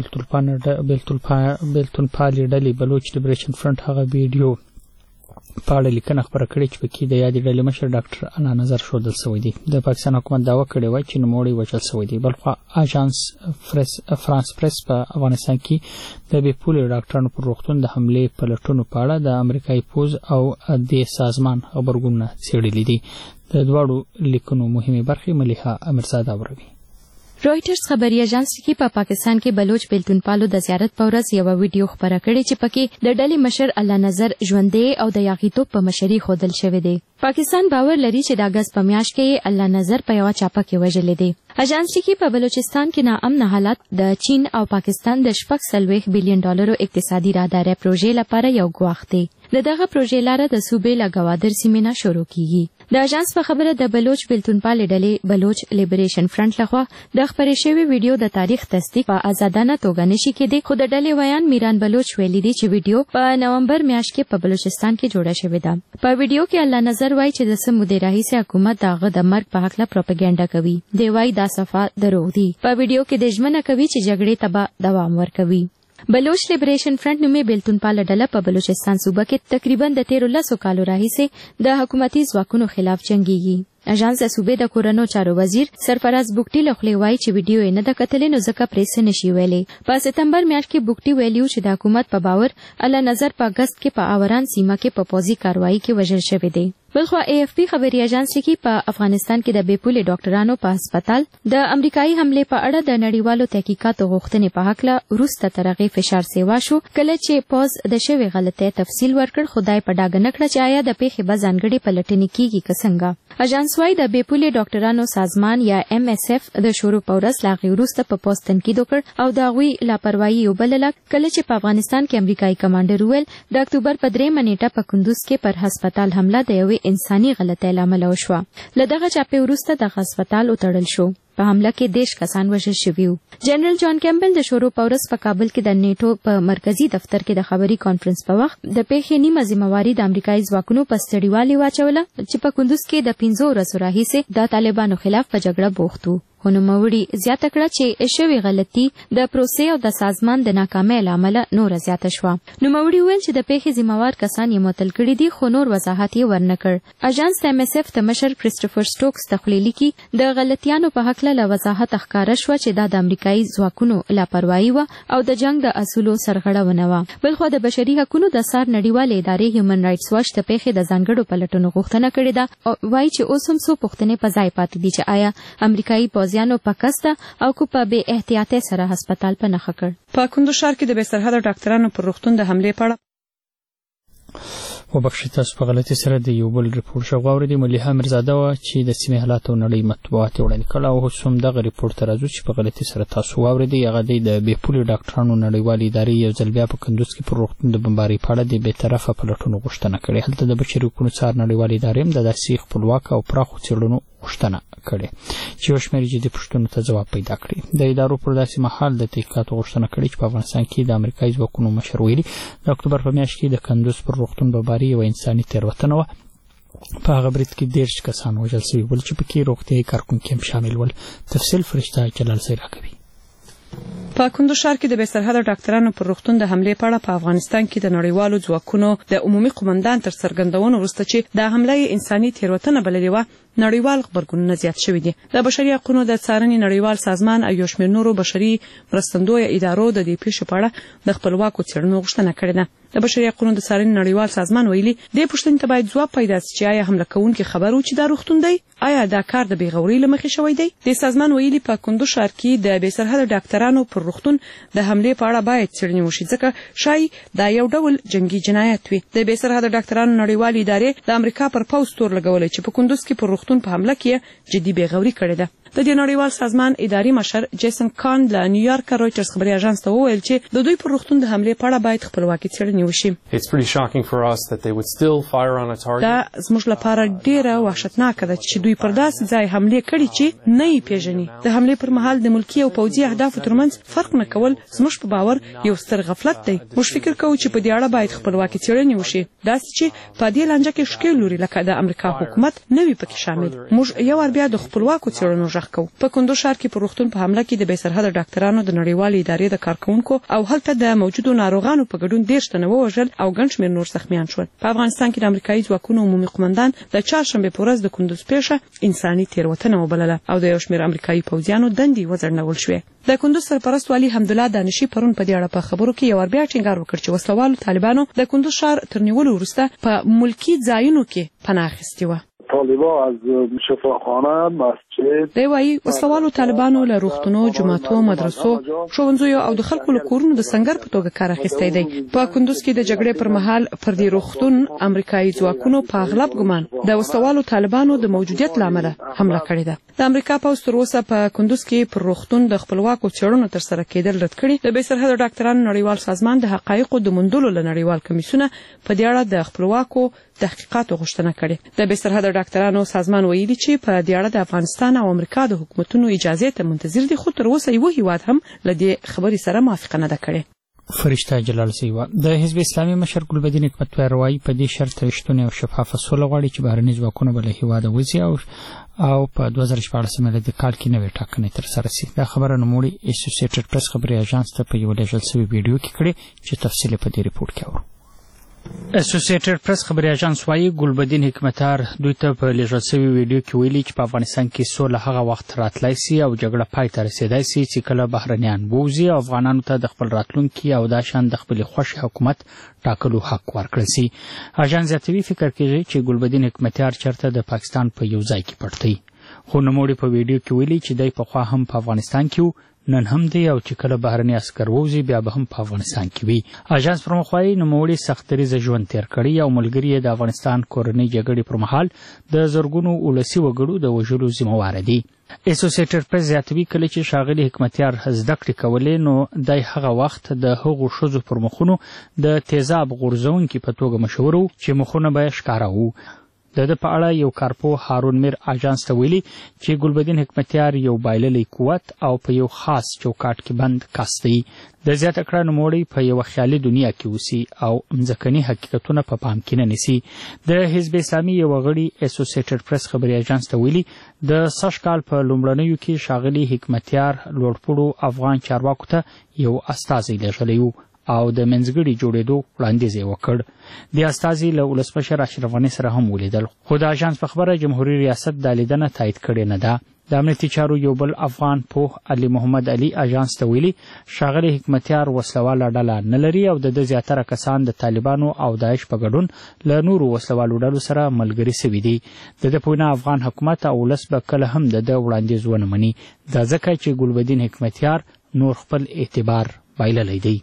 بیلتونپالي ډلې بلوچ لیبریشن فرنٹ هغه ویډیو په اړه لیکنه خپره کړې چې پکې د یادې ډلې مشر ډاکټر انا نظر ښودل شوی دی. د پاکستان حکومت دعوه کړې وه چې نوموړی وژل شوی دی. بلخوا اژانس فرانس پریس په افغانستان کې د بې پولې ډاکټرانو پر روغتون د حملې پلټونو په اړه د امریکایي پوځ او د سازمان خبرګونونه څېړلي دي. د دواړو لیکنو مهمې برخې ملیحه امیرزاده اوروي. رويټرز خبري اژانس کې په پاکستان کې بلوچ بیلتونپالو د زیارت په ورځ یو ویډیو خبره کړې چې پکې د ډلې مشر الله نظر ژوندې او د یاغیتوب په مشري خودل شوې دی. پاکستان باور لري چې د اگست په میاشت کې الله نظر په یو چاپه کې وژلې دی. اژانس کې په بلوچستان کې ناامن حالات د چین او پاکستان د $40 بلین اقتصادي راهداري پروژې لپاره یو ګواښ دی. دغه پروژې لاره د صوبې له ګوادر سیمې نه شروع کیږي. د اژانس په خبره د بلوچ بیلتونپال ډلې بلوچ لیبریشن فرنٹ لخوا د خبرې شوی ویډیو د تاریخ تصدیق په آزادانه توګه نشي کېدی، خو د ډلې ویان میران بلوچ ویلي دی چې ویډیو په نومبر میاشت کې په بلوچستان کې جوړه شوې ده. په ویډیو کې الله نظر وایي چې د سمودي راهیسې حکومت دغه د مرګ په حق له پروپاګاندا کوي. دی وایي دا صفه دروغ دي. په ویډیو کې د ژمنه کوي چې جګړې ته دوام ورکوي. بلوچ لیبریشن فرنٹ نومې بیلتونپال ډله په بلوچستان صوبه کې تقریبا د 13 کالو راهیسې د حکومتي ځواکونو خلاف جنګيږي. اژانس د صوبې د کورونو چارو وزیر سرفراز بوکټي له خولې وایي چې ویډیو یې نه ده کتلې نو ځکه پریس نشي ویلي. په سپتمبر میاشت کې بوکټي ویلیو چې د حکومت په باور الله نظر په اگست کې په آوران سیمه کې په پوځي کاروایی کې وژل شوی دی. بلخوا AFP خبري اژانس لیکي په افغانستان کې د بیپولي ډاکټرانو په هسپتال د امریکایي حمله په اړه د نړیوالو تحقیقاتو غوښتنې په حق له روسته ترغه فشار سیوا شو کله چې پوز د شوی غلطۍ تفصیل ورکړ. خدای په ډاګه نکړه چې آیا د پیښې به ځانګړي پلټنې کیږي که څنګه. اژانس وايي د بیپولي ډاکټرانو سازمان یا MSF د شروع په ورځ لا غوښته په پوز تنقید وکړ او دا غوي لاپروايي وبلله کله چې په افغانستان کې امریکایي کمانډر ویل د اکتوبر په 3 نیټه په کندوز کې پر هسپتال حمله د یوې انساني غلطۍ لامل وشوه. له دغه چاپې وروسته د هسپتال وتړل شو. په حمله کې 10 کسان وژل شوي وو. جنرال جان کیمبل د شروع په ورځ په کابل کې د نیټو په مرکزی دفتر کې د خبري کانفرنس په وخت د پیښې نیمه ذمہواری د امریکایي ځواکونو په ستړیوالي واچوله چې په کندوز کې د 15 ورځو راهیسې د طالبانو خلاف په جګړه بوخت وو. خو نوموړي زیاته کړه چې شوې غلطي د پروسې او د سازمان د ناکامۍ له امله نور زیاته شوه. نوموړي ویل چې د پیښې ذمہوار کسان یې معطل کړي دي خو نور وضاحت یې ورنه کړ. اژانس د MSF د مشر کریسټوفر سټوکس د خولې لیکي د غلطیانو په حق له وضاحت ښکاره شوه چې دا د امریکایي ځواکونو لاپروايي وه او د جنگ د اصولو سرغړونه وه. بلخوا د بشري حقوقو د سار نړیوالې ادارې هیومن رائټس واچ د پیښې د ځانګړو پلټنو غوښتنه کړې ده او وایي چې اوس هم څو پوښتنې په ځای پاتې دي چې آیا امریکایي پوځیانو په کسته او کو په بې احتیاطۍ سره هسپتال په نښه کړ. په کندوز ښار کې د بېسرحده ډاکټرانو پر روغتون د حملې په اړه وبخښئ تاسو په غلطي سره د یو بل ریپورټ شو غواړئ مليحه میرزاده وه چې د سیمې حالات او نړۍ مطبوعات وړاندې کړل او اوس هم دغه ریپورټ ته راځو چې په غلطي سره تاسو واورېدئ. هغه دی د بیپولي ډاکټرانو نړیوالې ادارې یو ځل بیا په کندوز کې پر روغتون د بمبارۍ په اړه د بېطرفه پلټنو غوښتنه کړې. هلته د بشري حقوقو څار نړیوالې ادارې هم د داسې خپلواک او پراخو څېړنو غوښتنه کړې چې یو شمېر جدي پوښتنو ته ځواب پیدا کړي. د ادارو پر داسې مهال د تحقیقاتو غوښتنه کړې چې په افغانستان کې د امریکایي ځواکونو مشر ویلي د اکتوبر په میاشت کې د کندوز پر روغتون بمبارۍ یوه انساني تېروتنه وه. په هغه برید کې 13 کسان وژل شوي ول چې پکې روغتیایي کارکونکي هم شامل ول. تفصیل فرشته جلال سي راکوي. په کندوز ښار کې د بېسرحده ډاکټرانو پر روغتون د حملې په اړه په افغانستان کې د نړیوالو ځواکونو د عمومي قومندان تر څرګندونو وروسته چې د حمله یې انساني تېروتنه بللې وه نړیوال غبرګونونه زیات شوي دي. د بشري حقوقو د څارنې نړیوال سازمان او یو شمېر نورو بشري مرستندویه ادارو د دې پیښې په اړه د خپلواکو څېړنو غوښتنه کړې ده. د بشري حقوقو د څارنې نړیوال سازمان ویلي دې پوښتنې ته باید ځواب پیدا شي چې آیا حمله کوونکي خبر و چې دا روغتون دی؟ آیا دا کار د بېغورۍ له مخې شوی دی؟ د سازمان ویلي په کندوز ښار کې د بېسرحده ډاکټرانو پر روغتون د حملې په اړه باید څېړنې وشي ځکه ښایي دا یو ډول جنګي جنایت وي. د بېسرحده ډاکټرانو نړیوالې ادارې د امریکا پر پوځ تور لګولی چې په کندوز کې پر روغتون په حمله کې جدي بېغوري کړې ده. د دې نړیوال سازمان اداري مشر جیسن کان له نیویارک رويټرز خبري اژانس ته وویل چې د دوی پر روغتون د حملې په اړه باید خپلواکي څېړنې وشي. دا زموږ لپاره ډېره وحشتناکه ده چې دوی پر داسې ځای حملې کړي چې نه یې پیژني. د حملې پر مهال د ملکي او پوځي اهدافو ترمنځ فرق نه کول زموږ په باور یو ستر غفلت دی. موږ فکر کوو چې په دې اړه باید خپلواکي څېړنې وشي داسې چې په دې لانجه کې ښکېل لوري لکه د امریکا حکومت نه وي پکې شامل. موږ یو وار بیا د خپلواکو څېړنو غږ کوو. په کندوز ښار کې پر روغتون په حمله کې د بېسرحده ډاکټرانو د نړیوالې ادارې د کارکوونکو او هلته د موجودو ناروغانو په ګډون 13 تنه ووژل او ګڼ شمېر نور زخمیان شول. په افغانستان کې د امریکایي ځواکونو عمومي قومندان د چهارشنبې په ورځ د کندوز پیښه انساني تېروتنه وبلله او د یو شمېر امریکایي پوځیانو دندې وځنډول شوې. د کندوز سرپرست والي حمدالله دانشي پرون په دې اړه په خبرو کې یو ور بیا ټینګار وکړ چې وسلوالو طالبانو د کندوز ښار تر نیولو وروسته په ملکي ځایونو کې پناه اخیستې وه. طالبان از شفاخانه، دی وایي وسلوالو طالبانو له روغتونو، جوماتو، مدرسو، ښوونځیو او د خلکو له کورونو د سنګر په توګه کار اخیستی دی. په کندوز کې د جګړې پر مهال پر دې روغتون امریکایي ځواکونو په اغلب ګمان د وسلوالو طالبانو د موجودیت له امله حمله کړې ده. د امریکا پوځ تر اوسه په کندوز کې پر روغتون د خپلواکو څېړنو ترسره کېدل رد کړي. د بې سرحده ډاکټرانو نړیوال سازمان د حقایقو د موندلو له نړیوال کمیسیونه په دې اړه د خپلواکو تحقیقاتو غوښتنه کړې. د بې سرحده ډاکټرانو سازمان ویلي چې په دې اړه د افغانستان او امریکا د حکومتونو اجازې ته منتظر دي، خو تر اوسه یو هیواد هم له دې خبرې سره موافقه نه ده کړې. فرشته جلال سیوا د حزب اسلامي مشر ګلبدین حکمتیار وایي په دې شرط رښتونې او شفافه سوله غواړي چې بهرني ځواکونه به له هیواده وځي او په 2014 میلادي کال کې نوې ټاکنې ترسره شي. دا خبره نوموړي اسوسییټډ پریس خبري اژانس ته په یو لیږل شوي ویډیو کې کړې چې تفصیل په دې ریپورت کې اورو. اسوسییټډ پریس خبري اژانس وایي ګلبدین حکمتیار دوی ته په لیږل شوي ویډیو کې ویلي چې په افغانستان کې سوله هغه وخت راتلی سي او جګړه پای ته رسېدای سي چې کله بهرنیان ووځي او افغانانو ته د خپل راتلونکي او دا شان د خپلې خوښې حکومت ټاکلو حق ورکړل سي. اژانس زیاتوي فکر کوي چې ګلبدین حکمتیار چېرته د پاکستان په یو ځای کې پټ دی، خو نوموړي په ویډیو کې ویلي چې دی پخوا هم په افغانستان کې نن هم دی او چې کله بهرني عسکر ووځي بیا به هم په افغانستان کې وي. اژانس پرمخ وایي نوموړي سخت دریځه ژوند تېر کړی او ملګري یې د افغانستان کورنۍ جګړې پر مهال د زرګونو ولسي وګړو د وژلو ذمهواره دي. اسوسییټډ پریس زیاتوي کله چې ښاغلي حکمتیار زده کړې کولې نو دی هغه وخت د هغو ښځو پر مخونو د تیزاب غورځونکي په توګه مشهور و چې مخونه به یې ښکاره وو. د په اړه یو کارپوه هارون میر اژانس ته ویلي چې ګلبدین حکمتیار یو بایللی قوت او په یو خاص چوکاټ کې بند کس دی. د زیاته کړه نوموړی په یوه خیالي دنیا کې اوسي او مځکني حقیقتونه په پام کې نه نیسي. د حزب اسلامي یو غړي اسوسییټډ پریس خبري اژانس ته ویلي د سږ کال په لومړنیو کې ښاغلي حکمتیار لوړپوړو افغان چارواکو ته یو استازی لیږلی و او د منځګړي جوړېدو وړاندیز یې وکړ. د استازي له ولسمشر اشرف غني سره هم ولیدل، خو د اژانس په خبره جمهوریت ریاست دا لیدنه تایید کړې نه ده. د امنیتي چارو یو بل افغان پوه علي محمد علي اژانس ته ویلي ښاغلي حکمتیار وسلواله ډله نه لري او د زیاتره کسان د طالبانو او داعش په ګډون له نورو وسلوالو ډلو سره ملګري سوي دي. د ده په وینا افغان حکومت او ولس به کله هم د ده وړاندیز ونه مني، دا ځکه چې ګلبدین حکمتیار نور خپل اعتبار بایللی دی.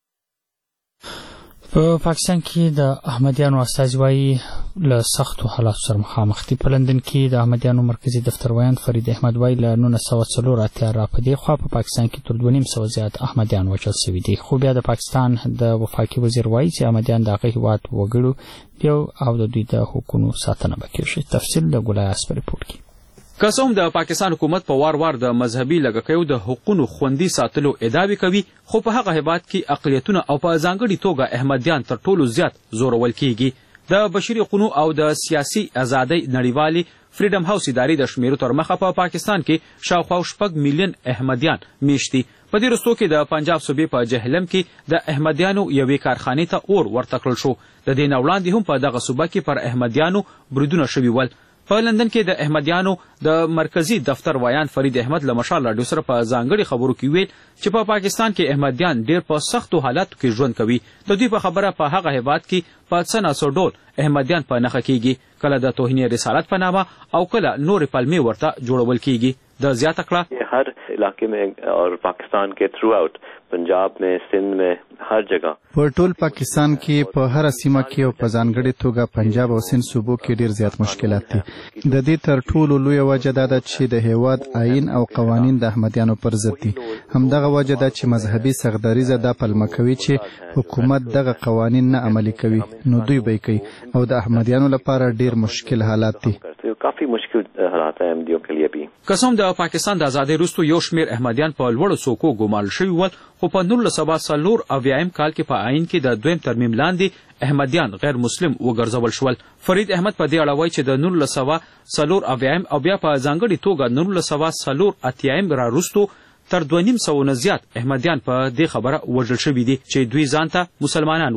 په پاکستان کې د احمدیانو استازي وایي له سختو حالاتو سره مخامخ دي. په لندن کې د احمدیانو مرکزي دفتر ویاند فرید احمد وایي له 1984 را په دې خوا په پاکستان کې تر 2.5 زیات احمدیان وژل شوي دي، خو بیا د پاکستان د وفاقي وزیر وایي چې احمدیان د هغه هېواد وګړو دي او د دوی د حقونو ساتنه به کېږي. تفصیل د ګلای اس په ریپورټ کې. که څه هم د پاکستان حکومت په وار وار د مذهبي لږکیو د حقوقو خوندي ساتلو ادعاوې کوي، خو په هغه هېواد کې اقلیتونه او په ځانګړې توګه احمدیان تر ټولو زیات زورول کیږي. د بشري حقوقو او د سیاسي ازادۍ نړیوالې فریډم هاوس ادارې د شمیرو تر مخه په پاکستان کې شاوخوا 6 میلیون احمدیان میشت دي. په دې وروستو کې د پنجاب صوبې په جهلم کې د احمدیانو یوې کارخانې ته اور ورته کړل شو. د دې نه وړاندې هم په دغه صوبه کې پر احمدیانو بریدونه شوي ول. په لندن کې د احمدیانو د مرکزی دفتر ویاند فرید احمد له مشال راډیو سره په ځانګړي خبرو کې ویل چې په پاکستان کې احمدیان ډېر په سختو حالاتو کې ژوند کوي. د دوی په خبره په هغه هېواد کې په څه ناڅه ډول احمدیان په نښه کیږي، کله د توهین رسالت په نامه او کله نورې پلمې ورته جوړول کیږي. د زیاته کړه هر علاقې میں اور پاکستان کے تھرو آؤٹ پنجاب میں سندھ میں هر جگہ په ټول پاکستان کې په هر سیمه کې او په ځانګړې توګه پنجاب او سند صوبو کې ډیر زیات مشکلات دي. د دې تر ټولو لویه وجه دا ده چې د هیواد آئین او قوانین د احمدیانو پر ضد دي. همدغه وجه ده چې مذهبي سغدریزه دا پلمه کوي چې حکومت دغه قوانین نه عملي کوي نو دوی به کوي او د احمدیانو لپاره ډیر مشکل حالات دي. کافی مشکل حالات ہیں احمدیوں کے لیے بھی. قسم د پاکستان د آزادۍ وروسته یو شمېر احمدیان په لوړو څوکو ګومارل شوي ول، خو په 1994 کال کې په آئین کې د دویم ترمیم لاندې احمدیان غیر مسلم وګرځول شول. فرید احمد په دې اړه وایي چې د 1994 او بیا په ځانګړې توګه 1984 را وروستو تر 2.5 نه زیات احمدیان په دې خبره وژل شوي دي چې دوی ځان ته مسلمانان وایي.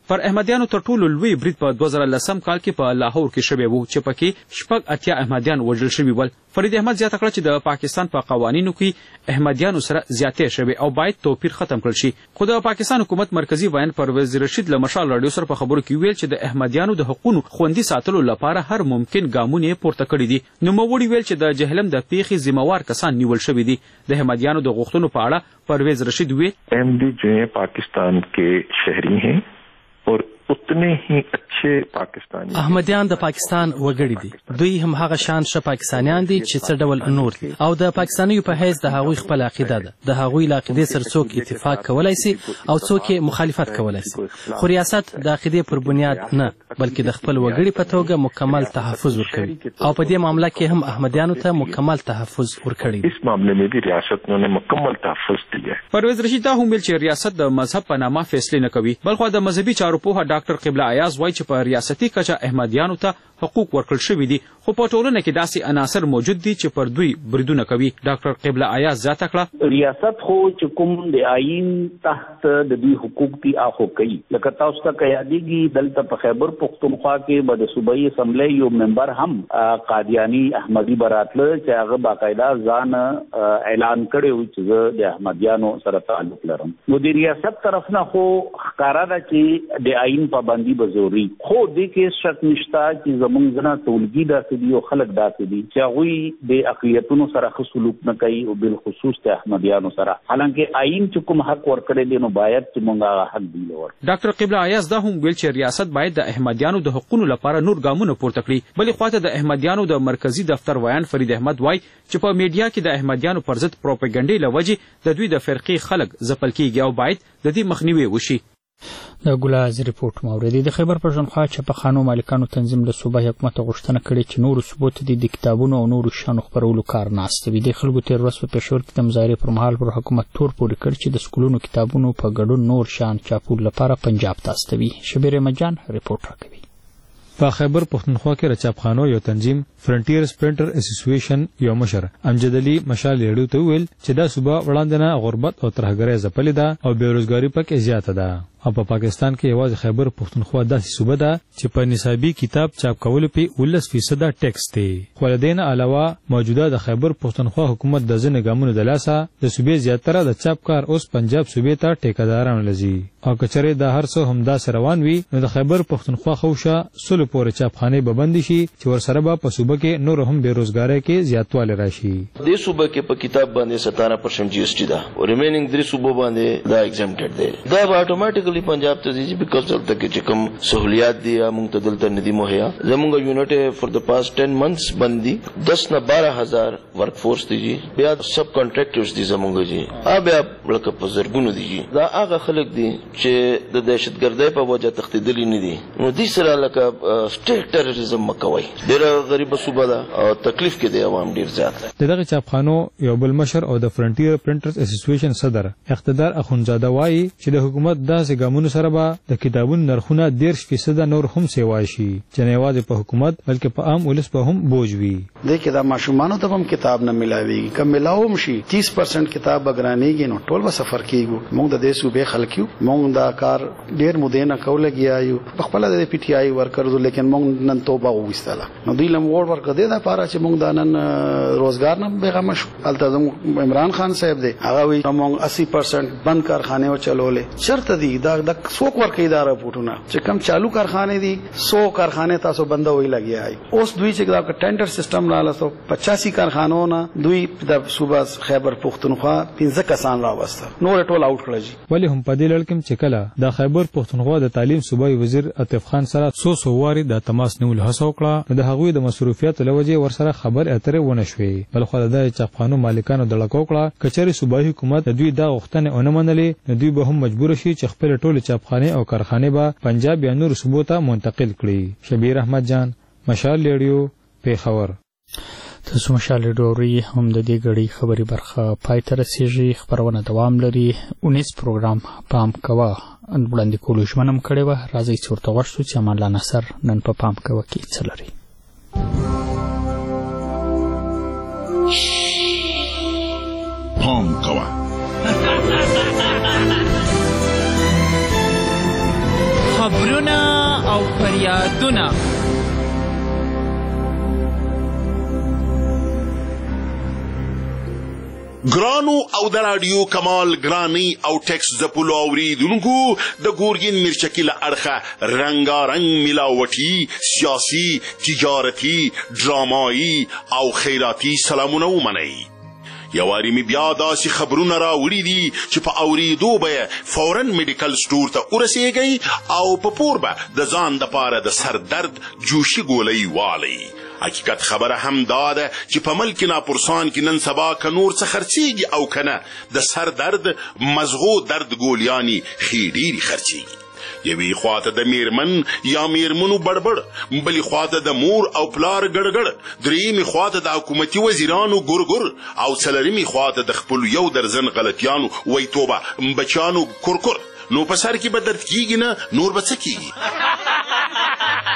پر احمدیانو تر ټولو لوی برید په 2010 کال کې په لاهور کې شوی وو چې پکې 80 احمدیان وژل شوي ول. فرید احمد زیاته کړه چې د پاکستان په قوانینو کې احمدیانو سره زیاتې شوی او باید توپیر ختم کړل شي. خو د پاکستان حکومت مرکزی وایي پرویز رشید له مشال رادیو سره په خبرو کې ویل چې د احمدیانو د حقوقو خوندي ساتلو لپاره هر ممکن ګامونه پورته کړي دي. نو موړي ویل چې د جهلم د پیښې ذمہوار کسان نیول شوي دي. د احمدیانو د غوښتنو په اړه پرویز رشید ویل احمدی جو ہیں پاکستان کے شہری ہیں اور اتنے ہی اچھے پاکستانی احمدیان د پاکستان وګړي دي. دوی هم هغه شان ښه پاکستانیان دي چې څه ډول نور دي او د پاکستانیو په حیث د هغوی خپل عقیده ده. د هغوی له عقیدې سره څوک اتفاق کولی سي او څوک مخالفت کولی سي. خو ریاست د عقیدې پر بنیاد نه بلکې د خپل وګړي په توګه مکمل تحفظ ورکوي او په دې معامله کې هم احمدیانو ته مکمل تحفظ ورکړی. اس معاملے میں بھی ریاست نے مکمل تحفظ دیا ہے. پرویز رشید دا هم ویل چې ریاست د مذهب په نامه فیصله نه کوي بلخو د مذهبي چارو پوهه ډاکټر قبله ایاز وایي چې په ریاستي کچه احمدیانو ته حقوق ورکړل شوي دي خو په ټولنه کې داسې عناصر موجود دي چې پر دوی بریدونه کوي. ډاکټر قبله ایاز زیاته کړه ریاست خو چې کوم د آئین تحت د دوی حقوق دي اخو کوي. لکه تاسو ته یادېږي دلته په خیبر پختونخوا کې به د صوبایي اسمبلی یو ممبر هم قادیانی احمدي براتله چې هغه باقاعده ځان اعلان کړی و چې زه د احمدیانو سره تعلق لرم. نو د ریاست طرف نه خو ښکارا ده چې د آئین پابندي به ضروري خو دې کې شک نشته چې زمونږ نه ټولګي داسې دي او خلک داسې دي چې هغوی د اقلیتونو سره ښه سلوک نه کوي او بالخصوص د احمدیانو سره. حالانکه آئین چې کوم حق ورکړی دی نو باید چې موږ هغه حق دی ورکړو. ډاکټر قبله ایاز دا هم ویل چې ریاست باید د احمدیانو د حقوقو لپاره نور ګامونه پورته کړي. بلې خواته د احمدیانو د مرکزی دفتر ویان فرید احمد وایي چې په میډیا کې د احمدیانو پر ضد پروپاګاندا لوجې د دوی د فرقې خلک ځپل کیږي او باید د دې مخنیوي وشي. د ګلاز ریپورت موردی د خیبر پښتونخوا چپخانو مالکانو تنظیم له صوبه حکومت غوښتنه کړې چې نور ثبوت دي د کتابونو او نور شانو خبرولو کار ناشته وي. د خلکو تیر ورځ په پېښور کې د مظاهرې پر مهال پر حکومت تور پورې کړ چې د سکولونو کتابونو په ګډون نور شان چاپول لپاره پنجاب ته استوي. شبیر مجان ریپورت راکوي. په خیبر پښتونخوا کې د چاپخانو یو تنظیم فرنټیرز پرنټر اسوسییشن یو مشر امجد علي مشال لیډو ته ویل چې دا صوبه وړاندې غربت او ترهګرۍ ځپلې ده او بیروزګاری پکې زیاته ده. او په پاکستان کې یوازې خیبر پښتونخوا داسې صوبه ده چې په نصابي کتاب چاپ کولو په 19% ټیکس دی. خو له دې نه علاوه موجوده د خیبر پښتونخوا حکومت د ځینې ګامونو د لاسه د صوبې زیاتره د چاپ کار اوس پنجاب صوبې ته ټیکدارانو لزي او کچره د هر څه هم داسې روان وي نو د خیبر پښتونخوا خوشه سلو پورې چاپخانه به بند شي چې ورسره به په صوبه کې نور هم بیروزګاری کې زیاتوالی راشي. د صوبه کې په کتاب باندې 17% جی اس ټی ده او ریمیننګ 3 صوبو باندې دا ایگزامپټډ دی. دا به اتوماتیکلی پنجاب ته ځي بیکاز دلته کې چې کوم سہولیات دي موږ ته دلته ندي مهیا. زموږ یونټ فور د پاست 10 منثس باندې 10 نه 12000 ورک فورس دي بیا سب کنټراکټرز دي زموږ جی بیا لکه په زرګونو دي. دا هغه خلک دي چې د دهشتګردۍ په وجه تښتېدلي نه دي نو دې سره لکه سټیټ ټیرریزم مکوي. ډېره غریبه صوبه ده او تکلیف کې دی عوام ډېر زیات دی. دغه چاپخانو یو بل مشر او د فرنټیر پرنټرز اسوسییشن صدر اقتدار اخونزاده وایي چې د حکومت داسې ګامونو سره به د کتابونو نرخونه 10% نور هم سیوا شي چې نه یوازې په حکومت بلکې په عام ولس په هم بوج وي. د کې دا ماشومانو ته هم کتاب نه ملاويږي کم ملاوم شي 30% کتاب بګرانېږي نو ټول به سفر کیږي. موږ د دې صوبې خلک یو موږ دا کار ډېر مودې نه کولګیا یو په خپل د پی ټی آی ورکرز لیکن موږ نن توبه وستله نو دوی لم وړ ورکړه د لپاره چې موږ د نن روزګار نه بیغمه شو. التزم عمران خان صاحب دی هغه وی موږ 80% بند کارخانه و چلولې چرته دي دا د څوک ورکې اداره پټونه چې کم چالو کارخانه دي 100 کارخانه تاسو بند وی لګیا ای اوس دوی چې دا ټینډر سیستم را لاسو 85 کارخانو نه دوی د صوبه خیبر پښتونخوا 15 کسان راوسته نور ټول آوټ کړل. ولی هم په دې لړ کې چې کله د خیبر پښتونخوا د تعلیم صوبایي وزیر عطف خان سره څو واري د تماس نیول هڅه وکړه د هغوی د مصروفیت لوجه ورسره خبر اترې ونه شوې بل خو د چاپخانو مالکانو د لکو کړه کچري صوبایي حکومت دوی دا غوښتنه ونه منلې نو دوی به هم مجبور شي چې خپل ټول چاپخانه او کارخانه به پنجاب یا نور صوبو ته منتقل کړي. شبیر احمد جان مشال لیډیو پیښور. تاسو مشال لیډیو هم د دې غړي خبري برخه پای ته رسیږي. خبرونه دوام لري 19 پروګرام پام کوا وړاندې کولو ژمنم کړی و راځي چې ورته غوښتو چې امان الله نصر نن په پام کوا کې څه لري. پام کوا خبرونه او فریادونه. ګرانو او د راډیو کمال ګرانی او ټیکس زپلو اوریدونکو د ګورګین میرچکی له اړخه رنګارنګ ملاوټي سیاسي تجارتي ډرامایي او خیراتي سلامونه ومنئ. یواری می بیا داسې خبرونه راوړي دي چې په اوریدو به فورا میډیکل سټور ته ورسیږئ او په پور به د ځان دپاره د سر درد جوشي ګولۍ والئ. حقیقت خبره هم دا ده چې په ملک ناپرسان کې نن سبا که نور څه خرڅیږي او که نه د سر درد مزغو درد ګولیانې ښې ډېرې خرڅیږي. یوې خواته د میرمن یا میرمنو بړبړ، بلې خواته د مور او پلار ګړګړ، درېیمې خواته د حکومتي وزیرانو ګرګر او څلرمې خواته د خپلو یو درزن غلطیانو وی توبه بچیانو کورکور. نو په سر کې به درد کیږي نه نور به څه کیږي؟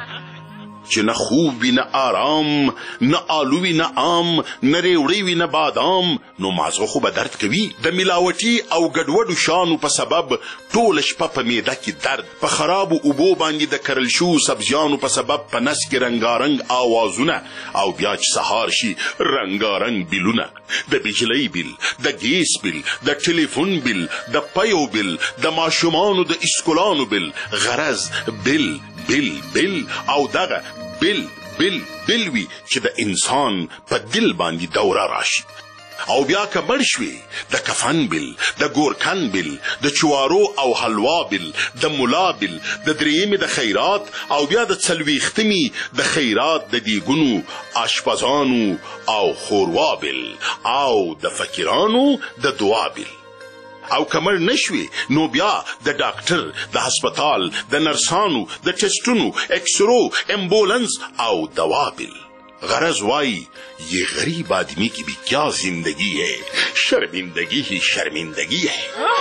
چې نه خوب وي نه آرام، نه آلو وي نه عام، نه ریوړی وي نه بادام، نو مازغه خو به درد کوي. د ملاوټي او ګډوډو شانو په سبب ټوله شپه په معده کې درد، په خرابو اوبو باندې د کرل شوو سبزیانو په سبب په نس کې رنګارنګ آوازونه، او بیا چې سهار شي رنګارنګ بیلونه، د بجلی بیل، د ګیس بیل، د ټلیفون بیل، د پیو بیل، د ماشومانو د اسکولانو بیل، غرض بیل بیل بیل او دغه بیل بیل بیل وي چې د انسان په دل باندې دوره راشي. او بیا که مړ شوي د کفن بیل، د ګورکن بیل، د چوارو او حلوا بیل، د ملا بیل، د درېیمې د خیرات، او بیا د څلوېښتمې د خیرات د دیګونو اشپزانو او خوروا بیل، او د فقیرانو د دعا بیل. او کمر نشوي نو بیا د ډاکټر، د هسپتال، د نرسانو، د ټیسټونو، ایکسرو، ایمبولنس او دوا بیل. غرض وائی یہ غریب آدمی کی بھی کیا زندگی ہے، شرمندگی ہی شرمندگی ہے.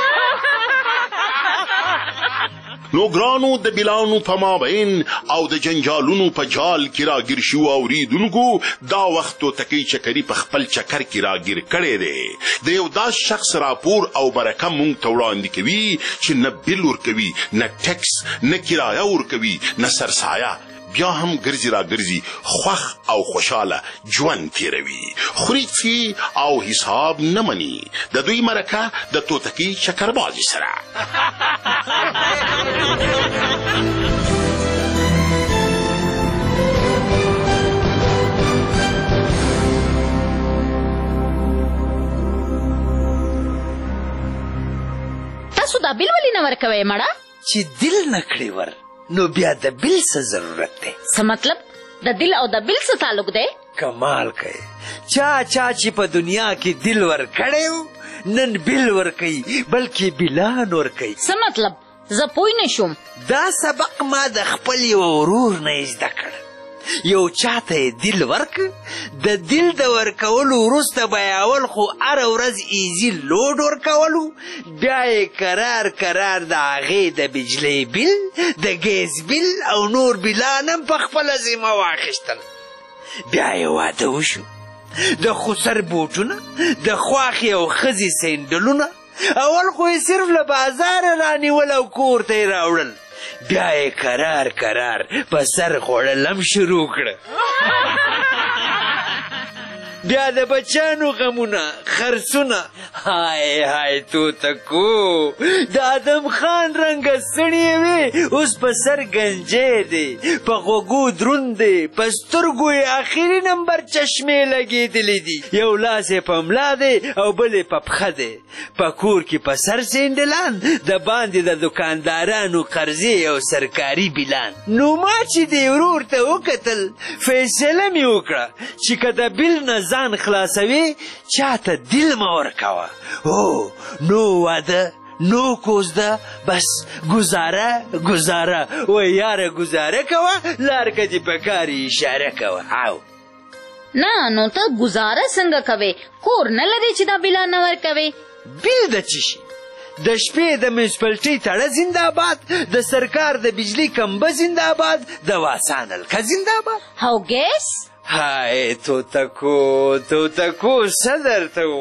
نو ګرانو د بلانو په مابین او د جنجالونو په جال کې راګیر شو اوریدونکو، دا وخت و تکی چکري په خپل چکر کې راګیر کړی دی. د یو داس شخص راپور او برکه مونږ ته وړاندې کوي چې نه بیل ورکوي، نه ټیکس، نه کرایه ورکوي، نه سرسایه، بیا هم ګرځي را ګرځي خوښ او خوشاله ژوند تیروي، خوري څي او حساب نه مني. د دوی مرکه د توتکي چکربازي سره. تاسو دا بیل ولې نه ورکوئ مړه؟ چې دل نه کړې ور نو بیا د بیل څه ضرورت دی؟ څه مطلب؟ د دل او د بیل څه تعلق دی؟ کمال کوي. چا چې په دنیا کې دل ورکړی نن بیل ورکوي، بلکې بیلان ورکوي. څه مطلب؟ زه پوه نه شوم. دا سبق ما د خپل یو ورور نه زده کړ. یو چاته یې دل ورک، د دل د ورکولو وروسته به یې اول خو هره ورځ ایزي لوډ ورکولو، بیا یې کرار کرار د هغې د بجلۍ بیل، د ګیس بیل او نور بیلان هم په خپله ذمه واخیستل. بیا یې واده وشو، د خسر بوټونه، د خواښې او ښځې سینډلونه، اول خو یې صرف له بازاره رانیول او کور ته یې راوړل، بیا یې کرار کرار په سر خوړل هم شروع کړه. بیا د بچانو غمونه، خرڅونه، های های توتکو د ادم خان رنګه ستړی وې، اوس په سر گنجی دی، په غوږو دروند دی، په سترګو یې آخري نمبر چشمې لګېدلې دي، یو لاس یې په ملا دی او بل یې په پښه دی، په کور کې په سر سینډلان، د باندې د دکاندارانو قرضې او سرکاري بیلان. نو ما چې دې ورور ته وکتل، فیصله مې وکړه چې که د بیل نه ځان خلاصوي چاته دل مه ورکوه. او نو واده، نو کوزده، بس گزاره گزاره، و یاره گزاره کوه، لار که دې په کار اشاره کوه. او نه نو ته گزاره څنګه کوې؟ کور نه لرې چې دا بیلان نه ورکوې؟ بیل د څه شي؟ د شپې د میونسپلټۍ تړه زنده‌باد، د سرکار د بجلی کمبه زنده‌باد، د واسان الکه زنده‌باد. او ګیس؟ های توتکو څه درته ووایم،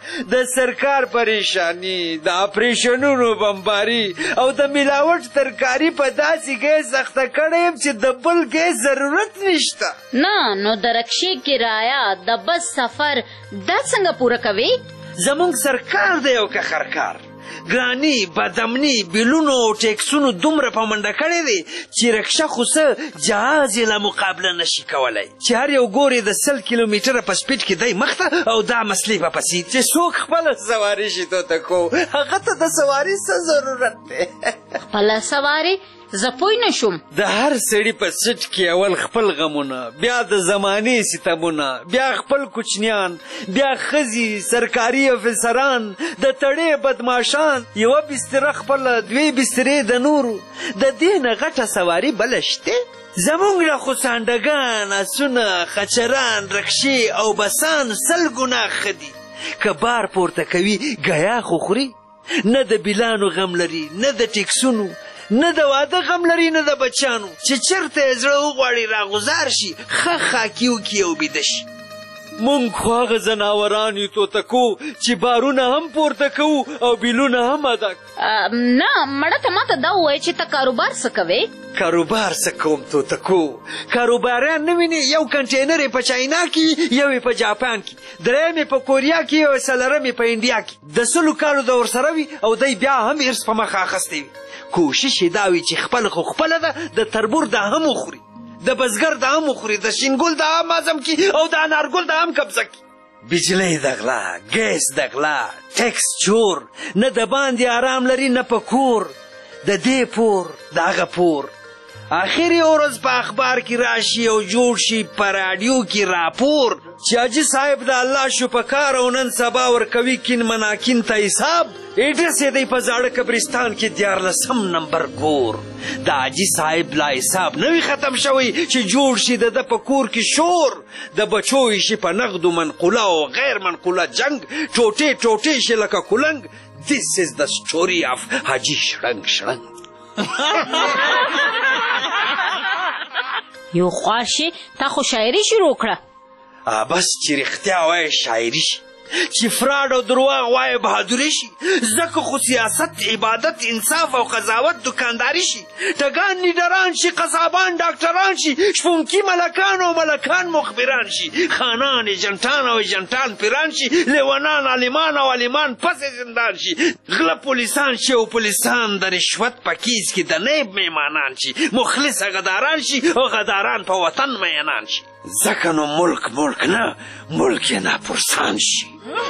د سرکار پریشانی د اپریشنونو بمباری او د ملاوټ ترکاری په داسې ګیس اخته کړی یم چې د بل ګیس ضرورت نشته. نه نو د رکشې کرایه د بس سفر دا څنګه پوره کوي؟ زمونږ سرکار دی او که خرکار ګرانی بدامني بیلونو او ټیکسونو دومره په منډه کړی دی چې رکشه خو څه جهاز یې له مقابله نشي کولی چې هر یو ګورې د 100 کیلومتره په سپیډ کې دی مخته او دا مسلې په پسې چې څوک خپله سواري شي توتکو هغه ته د سواري څه ضرورت دی؟ خپله سواري زه پوی نشم. د هر سړي په سټ کې اول خپل غمونه، بیا د زمانې ستمونه، بیا خپل کوچنیان، بیا ښځې، سرکاري افسران، د تړې بدماشان، یوه بستره خپله، دوې بسترې د نورو. د دې نه غټه سواري بله شته؟ زمونږ له خو سانډګان، اسونه، خچران، رکشې او بسان 100 ګنا ښه دي. که بار پورته کوي ګیا خو خوري، نه د بیلانو غم لري، نه د ټیکسونو، نه د واده غم لري، نه د بچانو چې چېرته یې زړه وغواړي راغوزار شي ښه خاکي وکړي او بیده شي. مونږ خو هغه ځناوران یو توتکو چې بارونه هم پورته کوو او بیلونه هم ادا نه مړه ته ماته دا ووایه چې ته کاروبار څه کوې؟ کاروبار څه کوم توتکو؟ کاروباریان نه وینې یو کنټینر یې په چاینا کې، یو یې په جاپان کې، دریم یې په کوریا کې، یو څلرم یې په انډیا کې. د 100 کالو د ورسره وي او دی بیا هم ارث په مخه اخیستی وي. کوشش یې دا وي چې خپله خو خپله ده، د تربور دا هم وخوري، د بزګر دا هم وخوري، د شینګل دا هم هضم کړي او د انارګل دا هم قبضه کړي. بجلی د غلا، ګیس د غلا، ټیکس چور، نه د باندې آرام لري نه په کور، د دې پور د هغه پور. آخري ورځ په اخبار کې راشي او جوړ شي په راډیو کې راپور چې حاجي صاحب د الله شو په کار او نن سبا ورکوي کین مناکین ته حساب. ایډرس یې دی په زاړه قبرستان کې 14 نمبر کور. د حاجي صاحب لا حساب نه وي ختم شوی چې جوړ شي د ده په کور کې شور. د بچو یې شي په نغدو منقوله او غیر منقوله جنگ، ټوټې ټوټې شي لکه کولنګ. This is the story of حاجي شړنګ شړنګ. یو خواشي تا خو شاعري شروع کړه. بس چې رښتیا وایې شاعري شي، چې فراډ او درواغ وایې بهادري شي. ځکه خو سیاست، عبادت، انصاف او قضاوت دکانداري شي. ټګان لیډران شي، قصابان ډاکټران شي، شپونکي ملکان او ملکان مخبران شي، خانان ایجنټان او ایجنټان پیران شي، لیونان عالمان او عالمان پسې زندان شي، غله پولیسان شي او پولیسان د رشوت په کیس کې د نیب میمانان شي، مخلصه غداران شي او غداران په وطن مینان شي. ځکه نو ملک نه، ملک یې ناپرسان شي.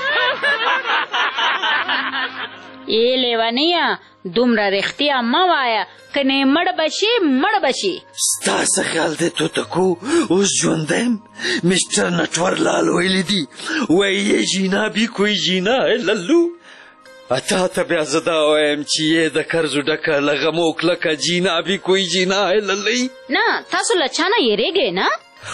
ای لیونیه دومره رښتیا مه وایه، کنې مړ به شي. ستا څه خیال دی توتکو؟ اوس ژوندی یم. مسټر نټور لال ویلی دي، وایي یې جینا بی کوئی جینا ہے للو. تا ته بیا زه دا وایم چې یې د کرزو ډکه له غمو کلکه جینا بی کوئی جینا ہے للی. نه تاسو له چا نه یېرېږئ نه؟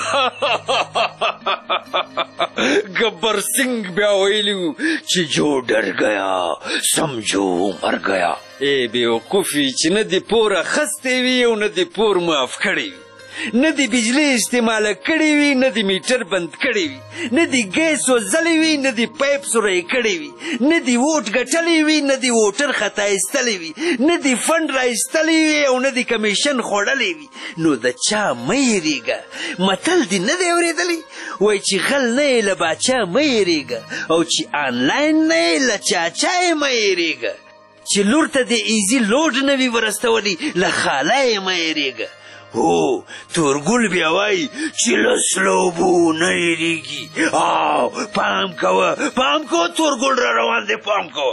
गब्बर सिंह बया वैलू چې जो डर गया समझो मर गया. ए बेवقوفي چې نه دی پوره خسته وي او نه دی پور معاف کړی وي، نه دی بجلی استعمال کړی وي، نه دی میټر بند کړی وي، نه دی ګیس وزلی وي، نه دی پایپ سوری کړی وي، نه دی ووټ ګټلی وي، نه دی ووټر خطا ایستلی وي، نه دی فنډ را ایستلی وي او نه دی کمیشن خوړلی وي. نو د چا مه یېرېږه. متل دی نه دی اورېدلی؟ وایي چې غل نه یې له باچا مه یېرېږه او چې آنلاین نه یې له چاچا یې مه یېرېږه. چې لور ته د ایزي لوډ نه وي ورستولی له خاله یې مه یېرېږه. هو تورګل بیا وایي چې له سلوبو نه یېرېږي. پام کوه تورګل را روان دی، پام کوه.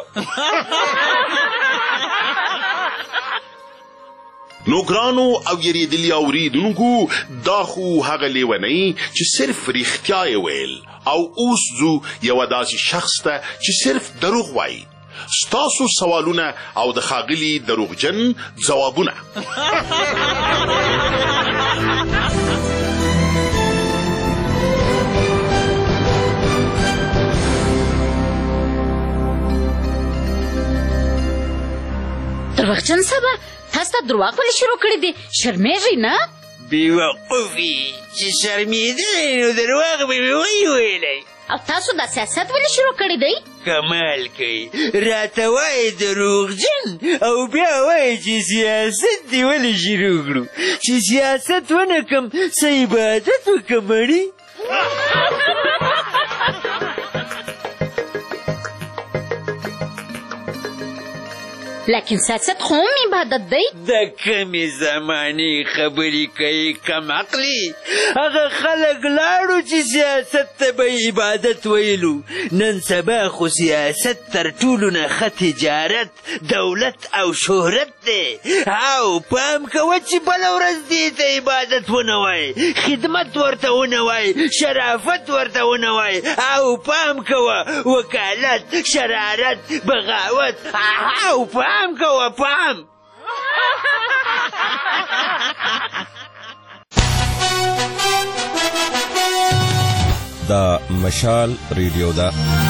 نو ګرانو او یریدلي اوریدونکو، دا خو هغه لیونی چې صرف رښتیا یې ویل، او اوس ځو یوه داسې شخص ته چې صرف دروغ وایي. ستاسو سوالونه او د ښاغلي دروغجن ځوابونه. دروغجن صاحبه تاسو ته درواغ ولې شروع کړي دي؟ شرمېږئ نه؟ بېوقوفي چې شرمېدلی نو درواغ به مې ویلی. او تاسو دا سیاست ولې شروع کړی دی؟ کمال کوي راته وایي دروغجن او بیا وایي چې سیاست دې ولې شروع کړو چې سیاست ونه کم څه عبادت وکړم مړي لیکن سیاست خو هم عبادت دی د کمې زمانې خبرې کوي کم عقلي هغه خلک لاړو چې سیاست ته به عبادت ویلو نن سبا خو سیاست تر ټولو نه ښه تجارت دولت او شهرت دی او پام کوه چې بله ورځ دې ته عبادت ونه وایي خدمت ورته ونه وایي شرافت ورته ونه وایي او پام کوه وکالت شرارت بغاوت او پام کوه پام دا مشال ریډیو ده